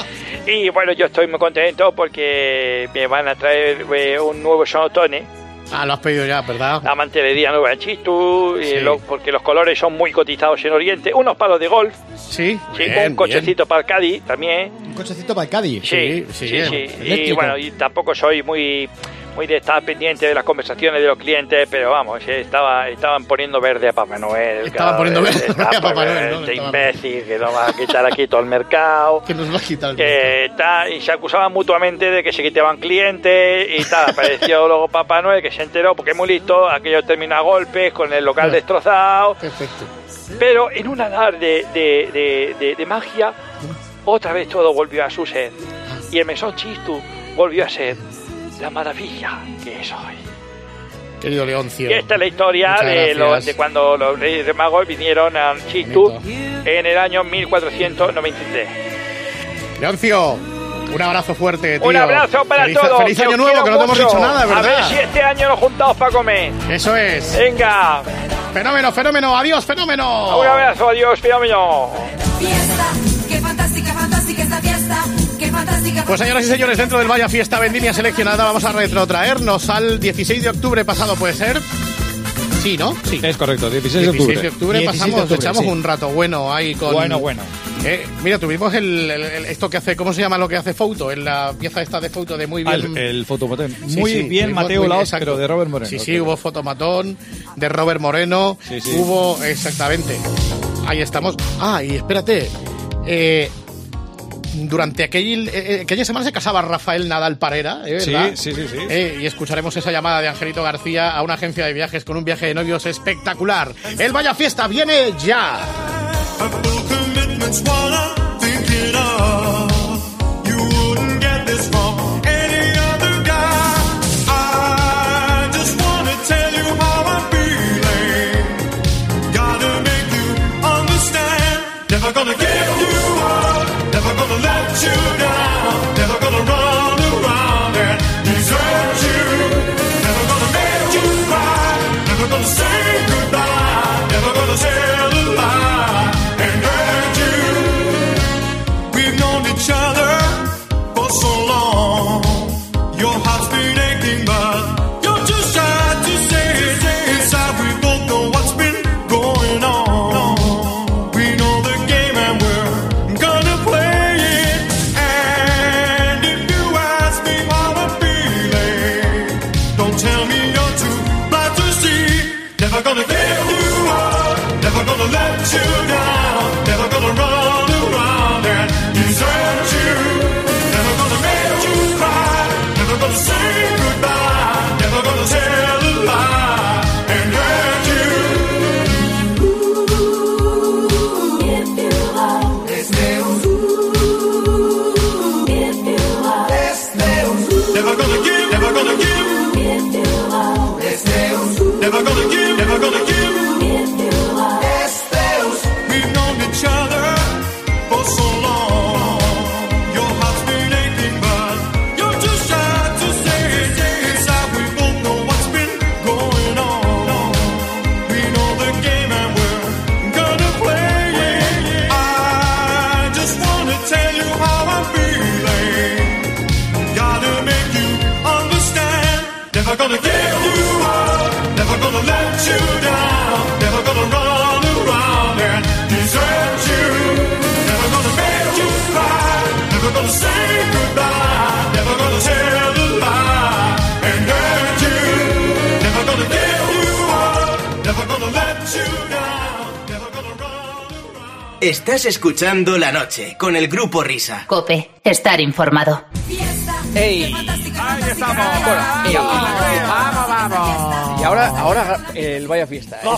Y bueno, yo estoy muy contento porque me van a traer eh, un nuevo sonotone. Ah, lo has pedido ya, ¿verdad? La mantelería nueva en Chistu, Sí. y lo- porque los colores son muy cotizados en Oriente. Unos palos de golf. Sí, Sí, bien, un cochecito para el Cádiz también. Un cochecito para el Cádiz. Sí, sí, sí, bien. sí. Y Eléctrico. bueno, y tampoco soy muy muy de estar pendiente de las conversaciones de los clientes, pero vamos, eh, estaba, estaban poniendo verde a Papá Noel. Estaban cada poniendo vez, verde está, a Papá pues, Noel, ¿no? Este Estaban- imbécil que nos va a quitar aquí todo el mercado. Que nos va a quitar el Que está, y se acusaban mutuamente de que se quitaban clientes y tal. Apareció luego Papá Noel, que se enteró porque es muy listo, aquello terminó a golpes con el local destrozado. Perfecto. Pero en un andar de, de, de, de, de magia, otra vez todo volvió a su ser. Y el mesón Chistu volvió a ser la maravilla que es hoy. Querido Leoncio. Y esta es la historia Muchas de, gracias. lo- de cuando los Reyes Magos vinieron a Chistu en el año mil cuatrocientos noventa y tres. Leoncio, un abrazo fuerte, tío. Un abrazo para feliz, todos. Feliz que año os nuevo, quiero que no te hemos mucho. dicho nada, A ver ¿verdad? si este año nos juntamos para comer. Eso es. Venga, Fenómeno, fenómeno. Adiós, fenómeno. un abrazo, adiós, fenómeno. Fiesta, qué fantástica, fantástica esta fiesta, qué fantástica. Pues señoras y señores, dentro del Vaya Fiesta Vendimia seleccionada vamos a retrotraernos al dieciséis de octubre pasado, ¿puede ser? Sí, ¿no? Sí. Es correcto, dieciséis de octubre. dieciséis de octubre dieciséis de pasamos, octubre, echamos sí. un rato bueno ahí con... Bueno, bueno. Eh, mira, tuvimos el, el- el- esto que hace, ¿cómo se llama lo que hace Fouto? En la pieza esta de Fouto de muy Ah, bien... el, el fotomatón. Sí, Muy sí, bien tuvimos Mateo muy- Laos, exacto. pero de Robert Moreno. Sí, sí, hubo fotomatón de Robert Moreno. Sí, sí. Hubo, exactamente. Ahí estamos. Ah, y espérate. Eh, durante aquel, eh, aquella semana se casaba Rafael Nadal Parera, ¿eh, Sí, ¿verdad? sí, sí, sí. Eh, y escucharemos esa llamada de Angelito García a una agencia de viajes con un viaje de novios espectacular. El Vaya Fiesta viene ya. Never gonna give you up, never gonna let you down, never gonna run around and desert you, never gonna make you cry, never gonna say goodbye, never gonna tell a lie and hurt you. We've known each other for so long, your heart's been aching but you're too shy to say it inside. We both know what's been going on. Never gonna give you up, never gonna let you down, never gonna run around and desert you, never gonna make you cry, never gonna say goodbye, never gonna tell a lie and hurt you. Ooh, if you love, it's Deus. Ooh, if you love, it's Deus. Never gonna give, never gonna give, if you love, it's Deus. Never gonna give, never gonna give. If you love, it's Deus. We've known each other for so long. Your heart's been aching, but you're too shy to say it inside. We both know what's been going on. We know the game and we're gonna play it. I just wanna tell you how I'm feeling. Gotta make you understand. Never gonna give you up. Never gonna let you down, never gonna run around and desert you, never gonna make you cry, never gonna say goodbye, never gonna tell a lie and hurt you, never gonna give you up, never gonna let you down, never gonna run around. Estás escuchando La Noche con el Grupo Risa. Cope, estar informado. ¡Ey! ¡Ahí estamos! Bueno, y ahora, ¡vamos, vamos! Y ahora, ahora el Vaya Fiesta. ¿eh?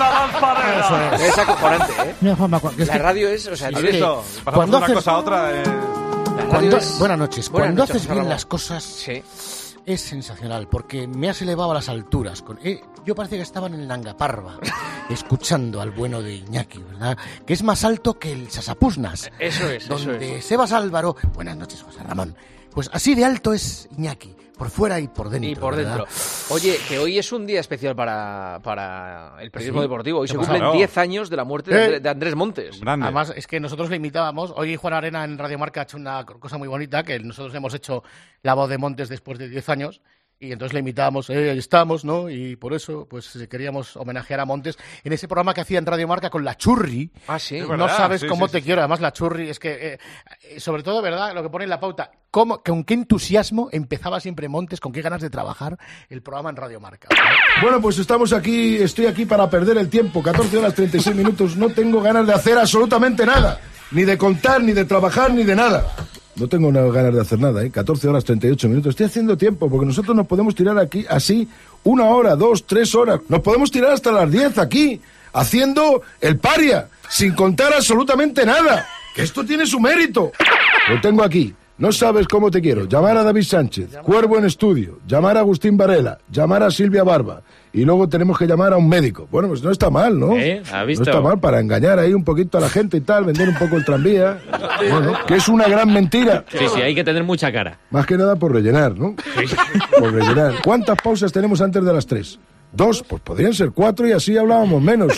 Es acojonante, ¿eh? No, Juanma, cu- que es La que- radio es... O sea, es es que que cuando Pasamos de una haces- cosa a otra. eh, la radio Cuando- es... buenas noches. Buenas Cuando noches, haces bien Ramón. las cosas Sí. es sensacional, porque me has elevado a las alturas. Con, eh, yo parecía que estaba en el Nangaparva, escuchando al bueno de Iñaki, ¿verdad? Que es más alto que el Sasapusnas. Eso es, eso Donde es. Sebas Álvaro... Buenas noches, José Ramón. Pues así de alto es Iñaki, por fuera y por dentro. Y por ¿verdad? dentro. Oye, que hoy es un día especial para, para el periodismo ¿Sí? deportivo. Hoy ¿Qué se pasa? cumplen Claro. diez años de la muerte de, Eh. André- de Andrés Montes. Grande. Además, es que nosotros le imitábamos. Hoy Juan Arena en Radio Marca ha hecho una cosa muy bonita, que nosotros hemos hecho la voz de Montes después de diez años. Y entonces le invitábamos, eh, ahí estamos, ¿no? Y por eso, pues queríamos homenajear a Montes en ese programa que hacía en Radio Marca con la Churri. Ah, sí. No ¿verdad? sabes Sí, cómo sí, te sí. quiero. Además, la Churri es que, eh, sobre todo, ¿verdad? Lo que pone en la pauta, cómo, con qué entusiasmo empezaba siempre Montes, con qué ganas de trabajar el programa en Radio Marca. Bueno, pues estamos aquí, estoy aquí para perder el tiempo. catorce horas treinta y seis minutos. No tengo ganas de hacer absolutamente nada. Ni de contar, ni de trabajar, ni de nada. No tengo nada ganas de hacer nada, ¿eh? catorce horas treinta y ocho minutos. Estoy haciendo tiempo, porque nosotros nos podemos tirar aquí así una hora, dos, tres horas. Nos podemos tirar hasta las diez aquí, haciendo el paria, sin contar absolutamente nada. Que esto tiene su mérito. Lo tengo aquí. No sabes cómo te quiero. Llamar a David Sánchez, Cuervo en estudio. Llamar a Agustín Varela. Llamar a Silvia Barba. Y luego tenemos que llamar a un médico. Bueno, pues no está mal, ¿no? ¿Eh? ¿Ha visto? No está mal para engañar ahí un poquito a la gente y tal, vender un poco el tranvía. Bueno, que es una gran mentira. Sí, sí, hay que tener mucha cara. Más que nada por rellenar, ¿no? Por rellenar. ¿Cuántas pausas tenemos antes de las tres? Dos, pues podrían ser cuatro y así hablábamos menos.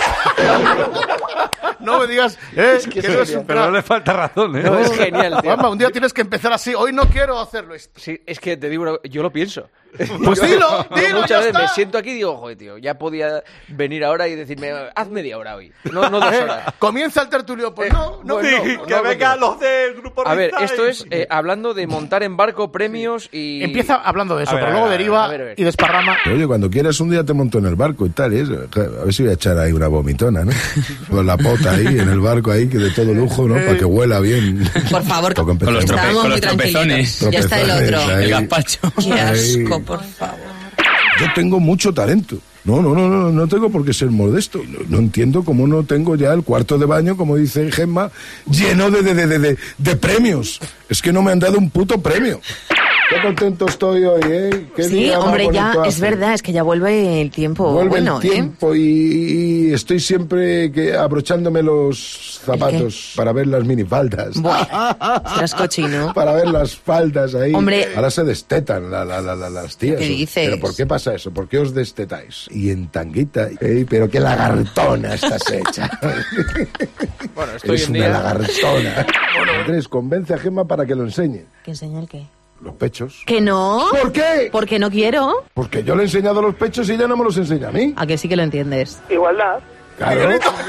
No me digas, eh, Es que que es no es genial. un Pero crack. no le falta razón, ¿eh? No, es genial, tío. Juanma, un día tienes que empezar así. Hoy no quiero hacerlo esto. Sí, es que te digo, una- yo lo pienso. Pues Yo- dilo, yo dilo, Muchas ya veces está. me siento aquí y digo, joder, tío, ya podía venir ahora y decirme, haz media hora hoy. No, no dos Eh, horas. Comienza el tertulio. Pues no, no, Bueno, no, no, no, que no, vengan no. los del grupo A ver, Rizai. esto es eh, hablando de montar en barco premios y... Empieza hablando de eso, A ver, pero a luego ver, deriva a ver, a ver. y desparrama. Oye, cuando quieras un día te monto en el barco y tal, y eso. A ver si voy a echar ahí una vomitona, ¿no? Con la pota ahí, en el barco ahí, que de todo lujo, ¿no? Para que huela bien. Por favor, Con Con los, trope- Estábamos con muy los tropezones. tranquilitos. Ya está el Tropezones, otro. ahí. El gazpacho. Qué Ahí. asco, por favor. Yo tengo mucho talento. No, no, no, no, no tengo por qué ser modesto. No, no entiendo cómo no tengo ya el cuarto de baño, como dice Gemma, lleno de, de, de, de, de, de premios. Es que no me han dado un puto premio. Qué contento estoy hoy, ¿eh? Qué Sí, día más hombre, ya bonito es hace. verdad, es que ya vuelve el tiempo Vuelve bueno, el tiempo y, y estoy siempre que abrochándome los zapatos para ver las minifaldas. Serás cochino. Para ver las faldas ahí. Hombre. Ahora se destetan la- la- la- la- las tías. ¿Qué dices? ¿Pero por qué pasa eso? ¿Por qué os destetáis? Y en tanguita. Ey, pero qué lagartona estás hecha. Bueno, estoy Eres en una día... lagartona. Andrés, convence a Gemma para que lo enseñe. ¿Que enseña el qué? Los pechos. ¿Que no? ¿Por qué? Porque no quiero. Porque yo le he enseñado los pechos y ella no me los enseña a mí. ¿A que sí que lo entiendes? Igualdad. Claro.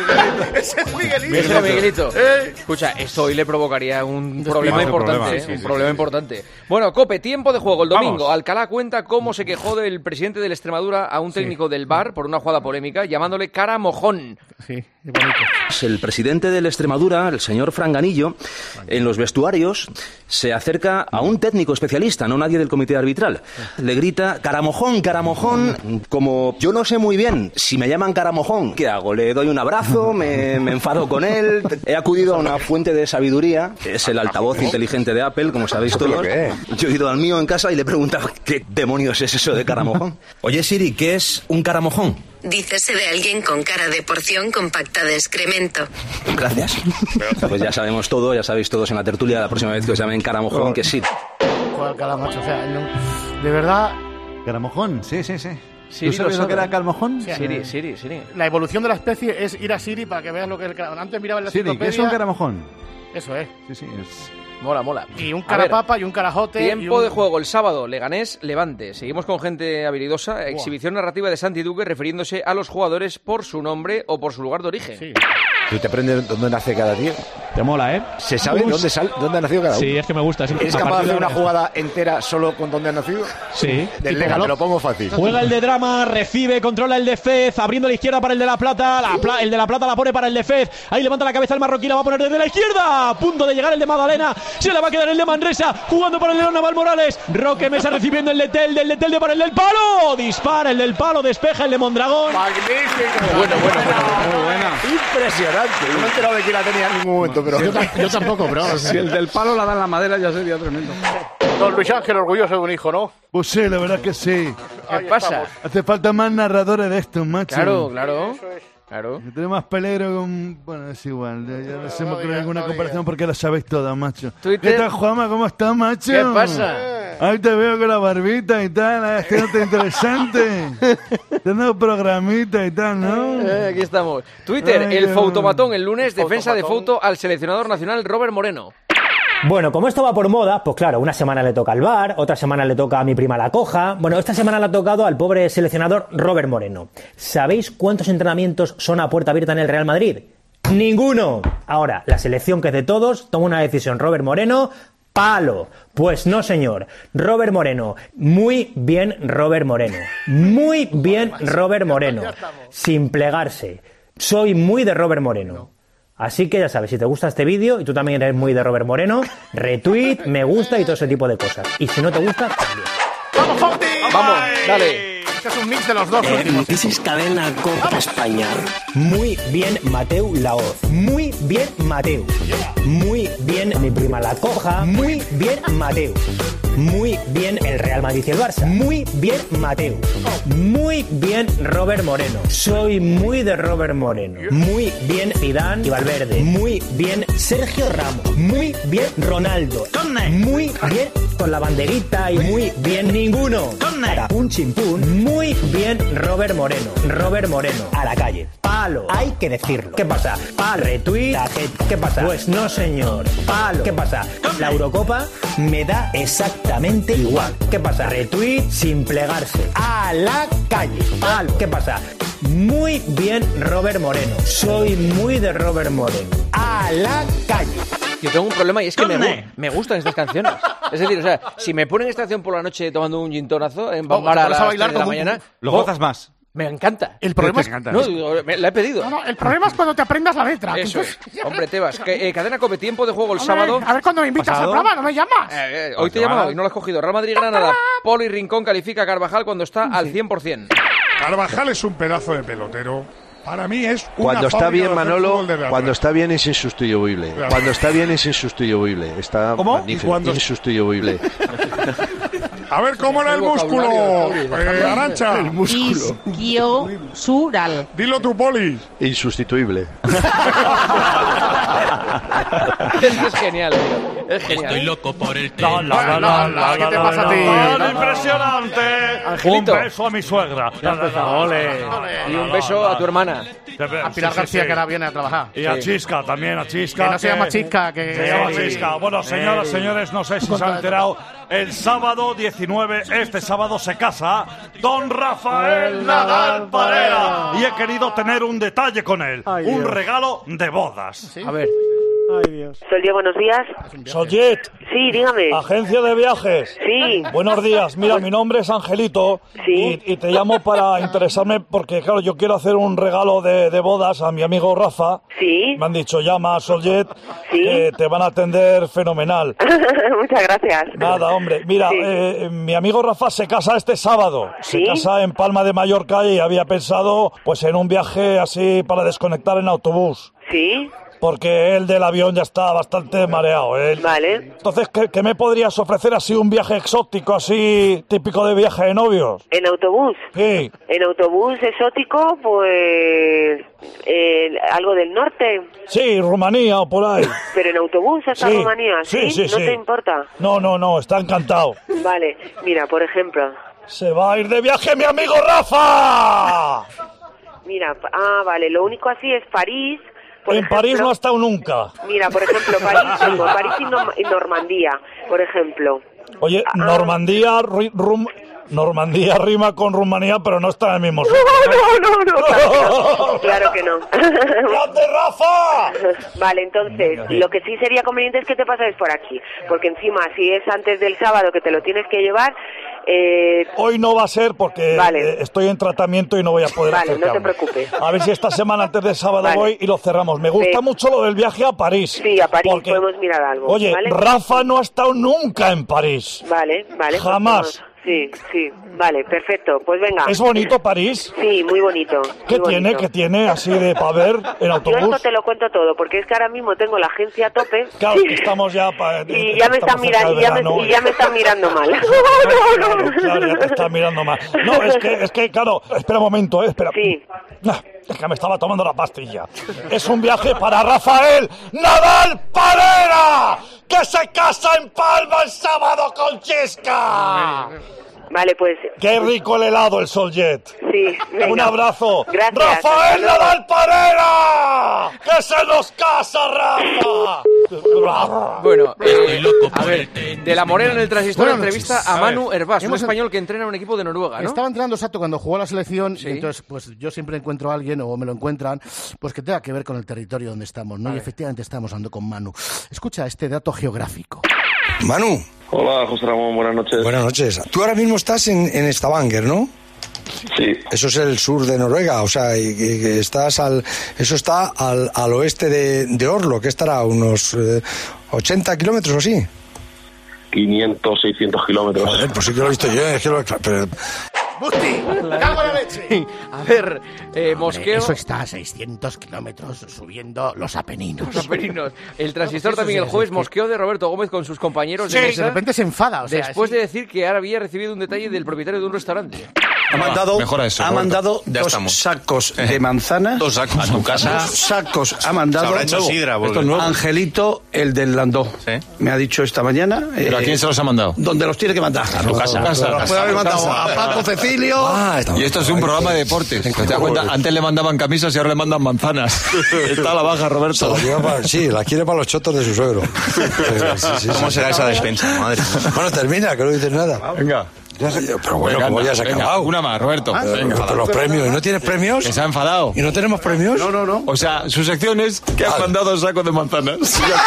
Ese es Miguelito. Miguelito, Miguelito. Eh. Escucha, esto hoy le provocaría un Despido. problema Un importante, problema, ¿eh? sí, sí, un sí, problema sí. importante. Bueno, Cope, tiempo de juego el domingo. Vamos. Alcalá cuenta cómo se quejó del presidente del Extremadura a un técnico del V A R por una jugada polémica, llamándole cara mojón. Sí, qué bonito. El presidente del Extremadura, el señor Franganillo, en los vestuarios se acerca a un técnico especialista, no nadie del comité arbitral. Le grita, caramojón, caramojón, como yo no sé muy bien si me llaman caramojón, ¿qué hago? ¿Le doy un abrazo? ¿Me, me enfado con él? He acudido a una fuente de sabiduría, es el altavoz inteligente de Apple, como sabéis todos. Yo he ido al mío en casa y le he preguntado, ¿qué demonios es eso de caramojón? Oye Siri, ¿qué es un caramojón? Dícese de alguien con cara de porción compacta de excremento. Gracias. Pues ya sabemos todo, ya sabéis todos en la tertulia, la próxima vez que os llamen caramojón, que sí. Joder, Alcalá, macho, o sea, no- de verdad, Caramojón, sí, sí, sí. Siri ¿Tú sabes lo lo que sabe. era calmojón? Sí, Siri, eh. Siri, Siri. la evolución de la especie es ir a Siri para que veas lo que es el caramojón. Antes miraba en la Siri, ¿qué es un enciclopedia. caramojón? Eso es. Sí, sí, es... Mola, mola. Y un A ver, carapapa y un carajote. y Tiempo un- de juego el sábado, Leganés, Levante. Seguimos con gente habilidosa. Exhibición narrativa de Santi Duque refiriéndose a los jugadores por su nombre o por su lugar de origen. Sí. ¿Tú te aprendes dónde nace cada tío? Te mola, ¿eh? ¿Se sabe Uy. dónde, sal, dónde ha nacido cada uno? Sí, es que me gusta. sí. ¿Eres A capaz de partir hacer una ahora- jugada entera solo con dónde ha nacido? Sí. Del Lega, te lo pongo fácil. Juega el de Drama, recibe, controla el de Fez, abriendo la izquierda para el de La Plata, la pla- el de La Plata la pone para el de Fez, ahí levanta la cabeza el marroquí, la va a poner desde la izquierda, a punto de llegar el de Magdalena, se la va a quedar el de Manresa, jugando para el de Naval Morales, Roque Mesa recibiendo el de Tel, del de Tel de para el del palo, dispara el del palo, despeja el de Mondragón. Magnífico. Bueno, bueno, bueno. Muy buena. Impresionante. No me he enterado de quién la tenía en ningún momento, pero... Yo, tam- yo tampoco, pero. Si el del palo la da en la madera ya sería tremendo. Don Luis Ángel, orgulloso de un hijo, ¿no? Pues sí, la verdad que sí. ¿Qué pasa? Hace falta más narradores de estos, macho. Claro, claro. Claro. Que tiene más peligro con... Bueno, es igual. Ya, ya no se me ocurre digas, ninguna no comparación porque la sabéis todas, macho. Twitter. ¿Qué tal, Juanma? ¿Cómo estás, macho? ¿Qué pasa? Ahí te veo con la barbita y tal, es que no te interesante. Teniendo programita y tal, ¿no? Eh, aquí estamos. Twitter, Ay, el qué Fautomatón el lunes, El defensa de Fautomatón. Fauto al seleccionador nacional Robert Moreno. Bueno, como esto va por moda, pues claro, una semana le toca al Bar, otra semana le toca a mi prima La Coja. Bueno, esta semana le ha tocado al pobre seleccionador Robert Moreno. ¿Sabéis cuántos entrenamientos son a puerta abierta en el Real Madrid? ¡Ninguno! Ahora, la selección que es de todos toma una decisión. Robert Moreno, palo. Pues no, señor. Robert Moreno. Muy bien, Robert Moreno. Muy bien, Robert Moreno. Sin plegarse. Soy muy de Robert Moreno. Así que ya sabes, si te gusta este vídeo y tú también eres muy de Robert Moreno, retweet, me gusta y todo ese tipo de cosas. Y si no te gusta, también. ¡Vamos, Fauti! Vamos, dale. Este es un mix de los dos Eh, últimos. Noticies Cadena Copa España. Muy bien, Mateu Laoz. Muy bien, Mateu. Muy bien, mi prima La Coja. Muy bien, Mateu. Muy bien, el Real Madrid y el Barça. Muy bien, Mateu. Muy bien, Robert Moreno. Soy muy de Robert Moreno. Muy bien, Zidane y Valverde. Muy bien, Sergio Ramos. Muy bien, Ronaldo. Muy bien, con la banderita y muy bien, ninguno. Para un chimpún. Muy bien, Robert Moreno. Robert Moreno. A la calle. Palo. Hay que decirlo. ¿Qué pasa? Palo. Retweet. Tarjeta. ¿Qué pasa? Pues no, señor. Palo. ¿Qué pasa? La Eurocopa me da exactamente igual. ¿Qué pasa? Retweet sin plegarse. A la calle. Palo. ¿Qué pasa? Muy bien, Robert Moreno. Soy muy de Robert Moreno. A la calle. Yo tengo un problema y es que me, gu- me gustan estas canciones. Es decir, o sea, si me ponen esta canción por la noche tomando un gin tonazo en Bambara a las tres de la mañana, Lo gozas más. me encanta. El problema es... No, digo, me- la he pedido. No, no, el problema es cuando te aprendas la letra. Eso Entonces- es. Hombre, Tebas, que, eh, cadena Cope, tiempo de juego el Hombre, sábado. A ver cuando me invitas ¿Pasado? al programa, no me llamas. Eh, eh, hoy te he llamado y no lo has cogido. Real Madrid-Granada. Poli Rincón califica a Carvajal cuando está al cien por ciento. Carvajal es un pedazo de pelotero. Para mí es una Cuando está fábrica bien de hacer Manolo, fútbol de Real cuando Madrid. está bien es insustituible. Claro. Cuando está bien es insustituible. Está ¿Cómo? magnífico. ¿Y cuando- Insustituible. A ver, ¿cómo era el músculo? Eh, Arancha. El músculo. Isquiosural. Dilo tú, Poli. Insustituible. Es que es genial, tío. Es genial. Estoy loco por el La, la, la, la, la, ¿Qué te la, pasa a la, ti? la, No, impresionante. Angelito. Un beso a mi suegra. Ya ha empezado. Ole. Y un beso a tu hermana. A Pilar García, que ahora viene a trabajar. Y a Sí. Chisca también, a Chisca. Que no se llama Chisca, que- Se llama Sí. Chisca. Bueno, señoras, Sí. señores, no sé si se han enterado. El sábado diecinueve, este sábado se casa Don Rafael Nadal Parera. Y he querido tener un detalle con él. Ay, un Dios. regalo de bodas. A ver. Ay, Dios. Solía, buenos días. Soyet. Sí, dígame. Agencia de viajes. Sí. Buenos días. Mira, mi nombre es Angelito. Sí. Y, y te llamo para interesarme porque, claro, yo quiero hacer un regalo de, de bodas a mi amigo Rafa. Sí. Me han dicho, llama a Soljet, Sí. que te van a atender fenomenal. Muchas gracias. Nada, hombre. Mira, Sí. eh, mi amigo Rafa se casa este sábado. Se ¿Sí? casa en Palma de Mallorca y había pensado, pues, en un viaje así para desconectar en autobús. Sí. Porque él del avión ya está bastante mareado. ¿eh? Vale. Entonces, ¿qué, qué me podrías ofrecer así un viaje exótico, así típico de viaje de novios? ¿En autobús? Sí. En autobús exótico, pues... eh, algo del norte. Sí, Rumanía o por ahí. Pero en autobús hasta Sí. Rumanía, Sí, ¿sí? sí, ¿No sí. te importa? No, no, no, está encantado. Vale. Mira, por ejemplo... Se va a ir de viaje mi amigo Rafa. Mira, pa- ah, vale. Lo único así es París... Por En París no ha estado nunca. Mira, por ejemplo, París, tengo París y, Norm- y Normandía, por ejemplo. Oye, Ah. Normandía, ri- rum- Normandía rima con Rumanía, pero no está en el mismo sitio. No, no, no, claro que no. Claro que no. ¡Grande, Rafa! Vale, entonces, lo que sí sería conveniente es que te pases por aquí, porque encima, si es antes del sábado que te lo tienes que llevar, eh, Hoy no va a ser porque Vale. eh, estoy en tratamiento y no voy a poder vale, no te acercarme. preocupes. A ver si esta semana antes del sábado Vale. voy y lo cerramos. Me gusta Sí. mucho lo del viaje a París. Sí, a París porque, podemos mirar algo. Oye, ¿vale? Rafa no ha estado nunca en París. Vale, vale. pues Jamás. vamos. Sí, sí, vale, perfecto. Pues venga. ¿Es bonito París? Sí, muy bonito. ¿Qué muy tiene? bonito. ¿Qué tiene así de para ver en Yo esto autobús? te lo cuento todo, porque es que ahora mismo tengo la agencia a tope. Claro, que estamos ya para... Y ya me están mirando, y ya me, y ya me están mirando mal. Claro, claro, ya te están mirando mal. No, es que, es que, claro, espera un momento, eh, espera. Sí. Ah, es que me estaba tomando la pastilla. Es un viaje para Rafael Nadal Parera, que se casa en Palma el sábado con Chisca. Vale, pues... ¡Qué rico el helado, el Soljet! Sí, venga. ¡Un abrazo! Gracias. ¡Rafael hasta luego. Nadal Parera! ¡Que se nos casa, Rafa! Bueno, eh, a ver, de la Morena en el Transistor Buenas entrevista noches. a A Manu ver, Hervás, un hemos- español que entrena en un equipo de Noruega, ¿no? Estaba entrenando Sato cuando jugó a la selección y entonces pues yo siempre encuentro a alguien o me lo encuentran pues que tenga que ver con el territorio donde estamos, ¿no? Vale. Y efectivamente estamos hablando con Manu. Escucha este dato geográfico. Manu. Hola, José Ramón, buenas noches. Buenas noches. Tú ahora mismo estás en, en Stavanger, ¿no? Sí. Eso es el sur de Noruega, o sea, y, y que estás al, eso está al, al oeste de, de Oslo, que estará a unos eh, ochenta kilómetros o así. quinientos, seiscientos kilómetros. Joder, pues sí que lo he visto yo, es que lo, pero, ¡Busti! ¡Cago en la leche! A ver, eh, Mosqueo... Eso está a seiscientos kilómetros subiendo los Apeninos. Los Apeninos. El Transistor Eso también sí, el jueves, es que- Mosqueo de Roberto Gómez con sus compañeros Sí, de mesa. de repente se enfada, o sea, después sí. de decir que ahora había recibido un detalle del propietario de un restaurante. ha mandado, mejora eso, ha Roberto. mandado Ya dos estamos. sacos de manzanas. Dos sacos. A tu casa. Dos sacos ha mandado. Se habrá hecho sidra, porque- Esto es nuevo. Angelito, el del Landó. Me ha dicho esta mañana. ¿Pero a quién se los ha mandado? Donde los tiene que mandar. A tu casa. Los puede haber mandado a Paco Cecilio. Ah, y esto es un programa de deportes. ¿Te das cuenta? Antes le mandaban camisas y ahora le mandan manzanas. Está a la baja, Roberto. Se la lleva para- sí, la quiere para los chotos de su suegro. Eh, sí, sí, ¿Cómo sí. será esa despensa? Madre mía. Bueno, termina, que no dices nada. Venga. Ya se- pero bueno, Venga, como anda, ya se ha venga, acabado. Una más, Roberto. Ah, Venga. pero los premios. ¿Y no tienes premios? Que se ha enfadado. ¿Y no tenemos premios? No, no, no. O sea, su sección es que han mandado sacos de manzanas.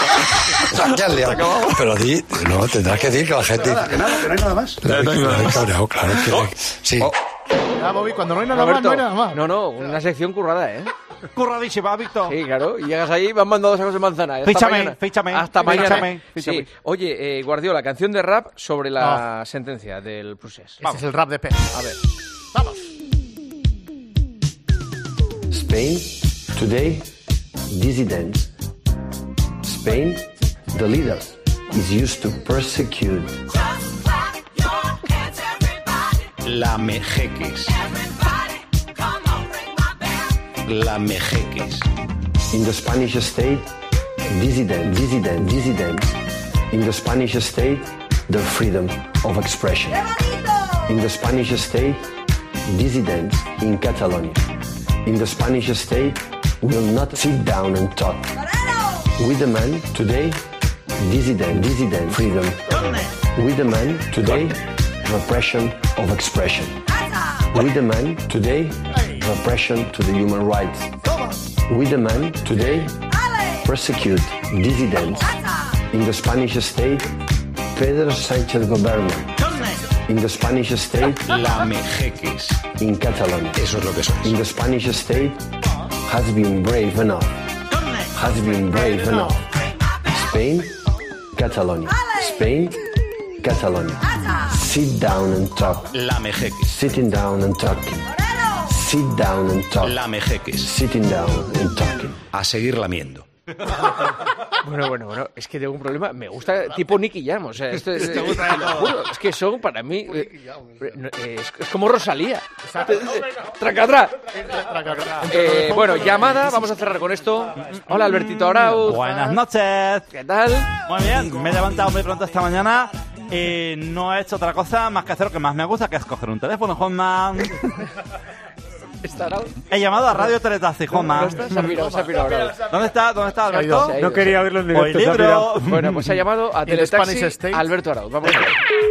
Ya has liado. Pero di, no, tendrás que decir que la gente... Que nada, que no hay nada más. Claro, claro, claro, que- sí. Ya, Bobby, cuando no hay nada Roberto, más, no hay nada más. no, no, una sección currada, ¿eh? Curradísima, Víctor. Sí, claro, y llegas ahí y me han mandado sacos de manzana. Hasta Fíchame, mañana. fíchame, Hasta mañana. fíchame, fíchame. Sí. Oye, eh, Guardiola, canción de rap sobre la sentencia del procés. Este es el rap de Pep. A ver. Vamos. Spain, today, dissidents. Spain, the leader, is used to persecute. La Mejeques. La Mejeques. In the Spanish state, dissident, dissident, dissidents. In the Spanish state, the freedom of expression. In the Spanish state, dissidents in Catalonia. In the Spanish state, will not sit down and talk. We demand today, dissident, dissident, freedom. We demand today, repression of expression. We demand today, repression to the human rights. We demand today, persecute dissidents. In the Spanish state, Pedro Sánchez government. In the Spanish state, La Mejeques. in Catalonia. Eso es lo que sois. In the Spanish state, has been brave enough. Has been brave enough. Spain, Catalonia. Spain, Catalonia. Sit down and talk. La Mejeques. Sitting down and talking. Sit down and talk. La Mejeques. Sitting down and talking. A seguir lamiendo. Bueno, bueno, bueno, es que tengo un problema. Me gusta tipo Nicky Jam, o sea, esto es, Te gusta te lo juro, es que son para mí eh, eh, es, es como Rosalía. Tracatrá. Eh, bueno, llamada, vamos a cerrar con esto. Hola, Albertito Arauz. Buenas noches. ¿Qué tal? Muy bien, me he levantado muy pronto esta mañana y no he hecho otra cosa más que hacer lo que más me gusta, que es coger un teléfono, Juanma. ¿Está He llamado a Radio Teletaxi, Juanma. ¿No está? Se ha pirado, se ha pirado ahora. ¿Dónde está? ¿Dónde está Se ha Alberto? ido, se ha ido, No quería se ha oírlo en ido. directo. Hoy se ha libro. pirado. Bueno, pues se ha llamado a In the Teletaxi Spanish State. Alberto Arauz. Vamos a ver.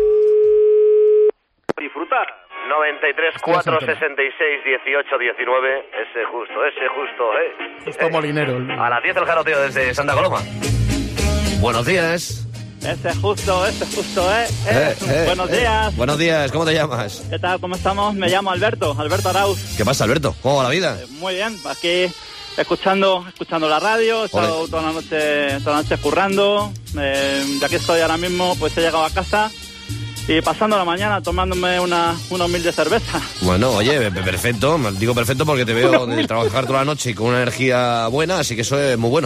Disfrutar. noventa y tres, cuatro, sesenta y seis, dieciocho, diecinueve. Ese justo, ese justo, ¿eh? Justo Molinero. A las diez del jaroteo desde Santa Coloma. Buenos días. Este es justo, este es justo, ¿eh? Eh, eh, Buenos eh. días. Buenos días, ¿cómo te llamas? ¿Qué tal? ¿Cómo estamos? Me llamo Alberto, Alberto Arauz. ¿Qué pasa, Alberto? ¿Cómo va la vida? Muy bien, aquí escuchando escuchando la radio, he estado Ole. toda la noche, toda la noche currando. Eh, ya que estoy ahora mismo, pues he llegado a casa y pasando la mañana tomándome una, una humilde cerveza. Bueno, oye, pe- perfecto. Digo perfecto porque te veo de trabajar toda la noche y con una energía buena, así que eso es muy bueno.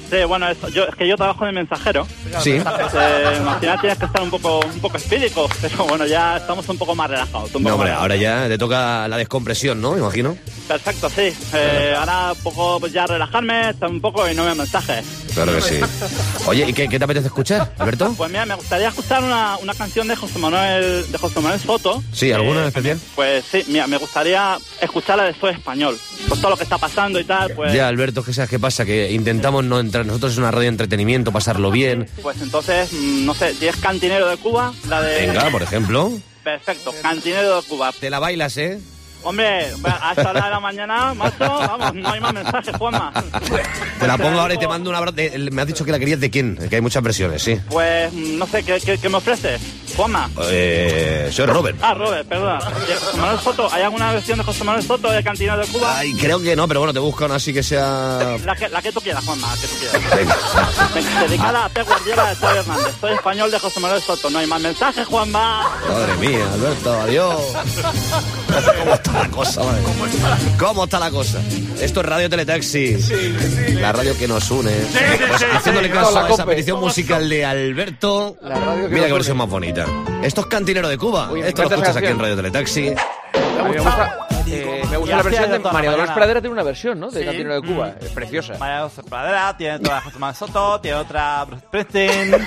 Sí, bueno, es, yo, es que yo trabajo de mensajero. Sí. Entonces, eh, al final tienes que estar un poco un poco espírico, pero bueno, ya estamos un poco más relajados. Un poco No, hombre, más ahora ya te toca la descompresión, ¿no? Me imagino. Perfecto, sí. Eh, ahora un poco pues ya relajarme, estar un poco y no me mensajes. Claro que sí. Oye, ¿y qué, qué te apetece escuchar, Alberto? Pues mira, me gustaría escuchar una, una canción de José Manuel de José Manuel Soto. Sí, ¿alguna en eh, especial? Pues sí, mira, me gustaría escuchar la de Soy Español. Por todo lo que está pasando y tal, pues... Ya, Alberto, ¿qué sabes qué pasa? Que intentamos no entrar. Nosotros es una radio de entretenimiento, pasarlo bien. Pues entonces, mm, no sé, si es Cantinero de Cuba, la de... Venga, por ejemplo. Perfecto, Cantinero de Cuba. Te la bailas, ¿eh? Hombre, a esta hora de la mañana, macho, vamos, no hay más mensajes, Juanma. Te la pongo ahora y te mando un abrazo. De- Me has dicho que la querías de quién, que hay muchas versiones, sí. Pues, no sé, ¿qué, qué, qué me ofreces? Juanma. Eh, soy Robert. Ah, Robert, perdona. ¿De José Manuel Soto? ¿Hay alguna versión de José Manuel Soto de Cantinero de Cuba? Ay, creo que no, pero bueno, te busco una así que sea... La que, la que tú quieras, Juanma, la que tú quieras. Venga, dedicada a Pep Guardiola de Xavi Hernández. Soy español de José Manuel Soto. No hay más mensajes, Juanma. Madre mía, Alberto, adiós. ¿Cómo está la cosa, madre? ¿Cómo está la cosa? Esto es Radio Teletaxi. La radio que nos une. Pues haciéndole caso a esa petición musical de Alberto. Mira qué versión más bonita. Esto es Cantinero de Cuba. Uy, me Esto lo encanta escuchas esa aquí en canción. Radio Teletaxi. Me gusta, eh, me gusta la versión de María Dolores Pradera, tiene una versión, ¿no? De Sí. Cantinero de Cuba. Es preciosa. María Dolores Pradera, tiene otra José Manuel Soto, tiene otra Bruce Springsteen.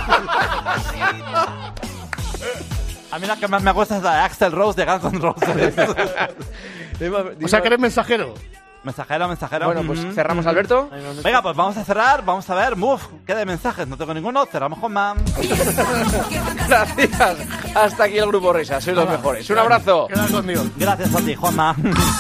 A mí la que más me gusta es la de Axl Rose de Guns N' Roses. O sea, que eres mensajero. Mensajero, mensajero. Bueno, pues cerramos, Alberto. Venga, pues vamos a cerrar, vamos a ver. Uf, ¿qué de mensajes? No tengo ninguno, cerramos con man. Gracias. Hasta aquí el Grupo Risa. Sois los mejores. Un abrazo. Queda conmigo. Gracias a ti, Juanma.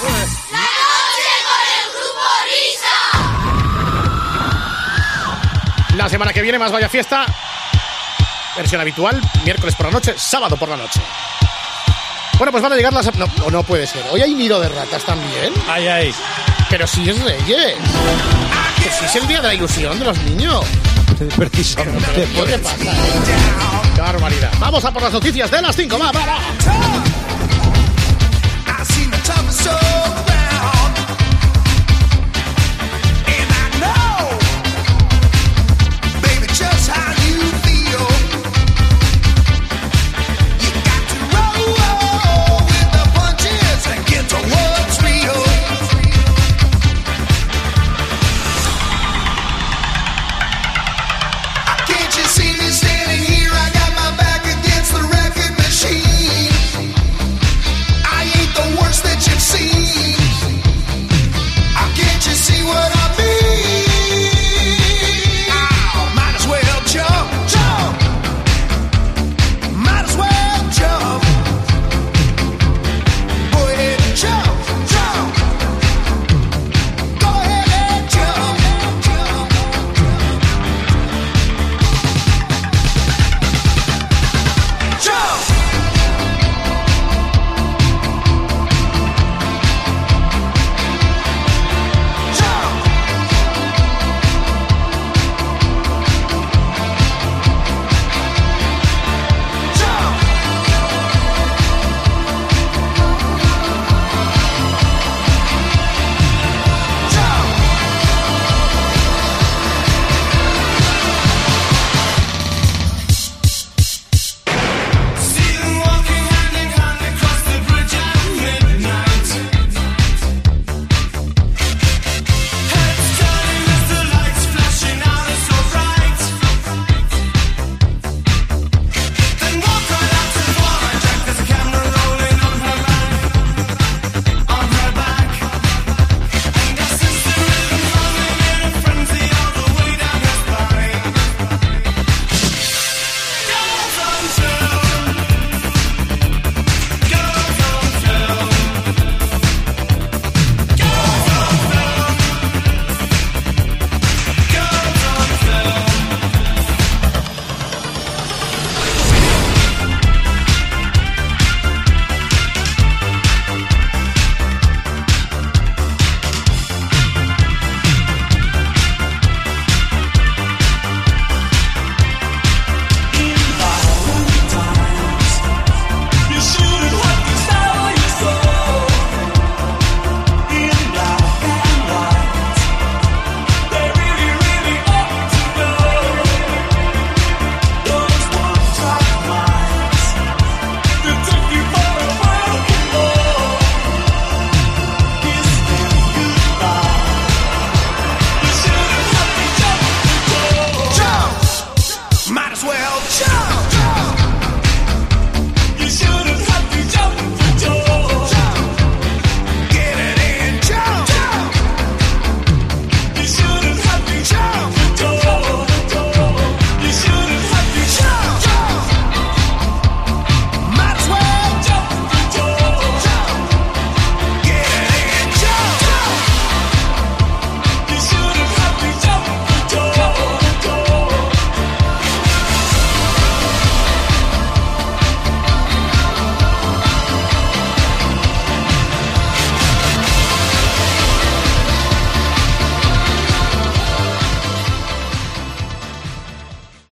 La semana que viene más Vaya Fiesta. Versión habitual, miércoles por la noche, sábado por la noche. Bueno, pues van a llegar las... No, no puede ser. Hoy hay nido de ratas también. Ay, ay. Pero si es Reyes. Que si es el día de la ilusión de los niños. Precisamente. ¿Pero qué pasa? eh? Qué barbaridad. Vamos a por las noticias de las cinco. Va, va, va. Can't you see me standing here? I got my back against the record machine. culture.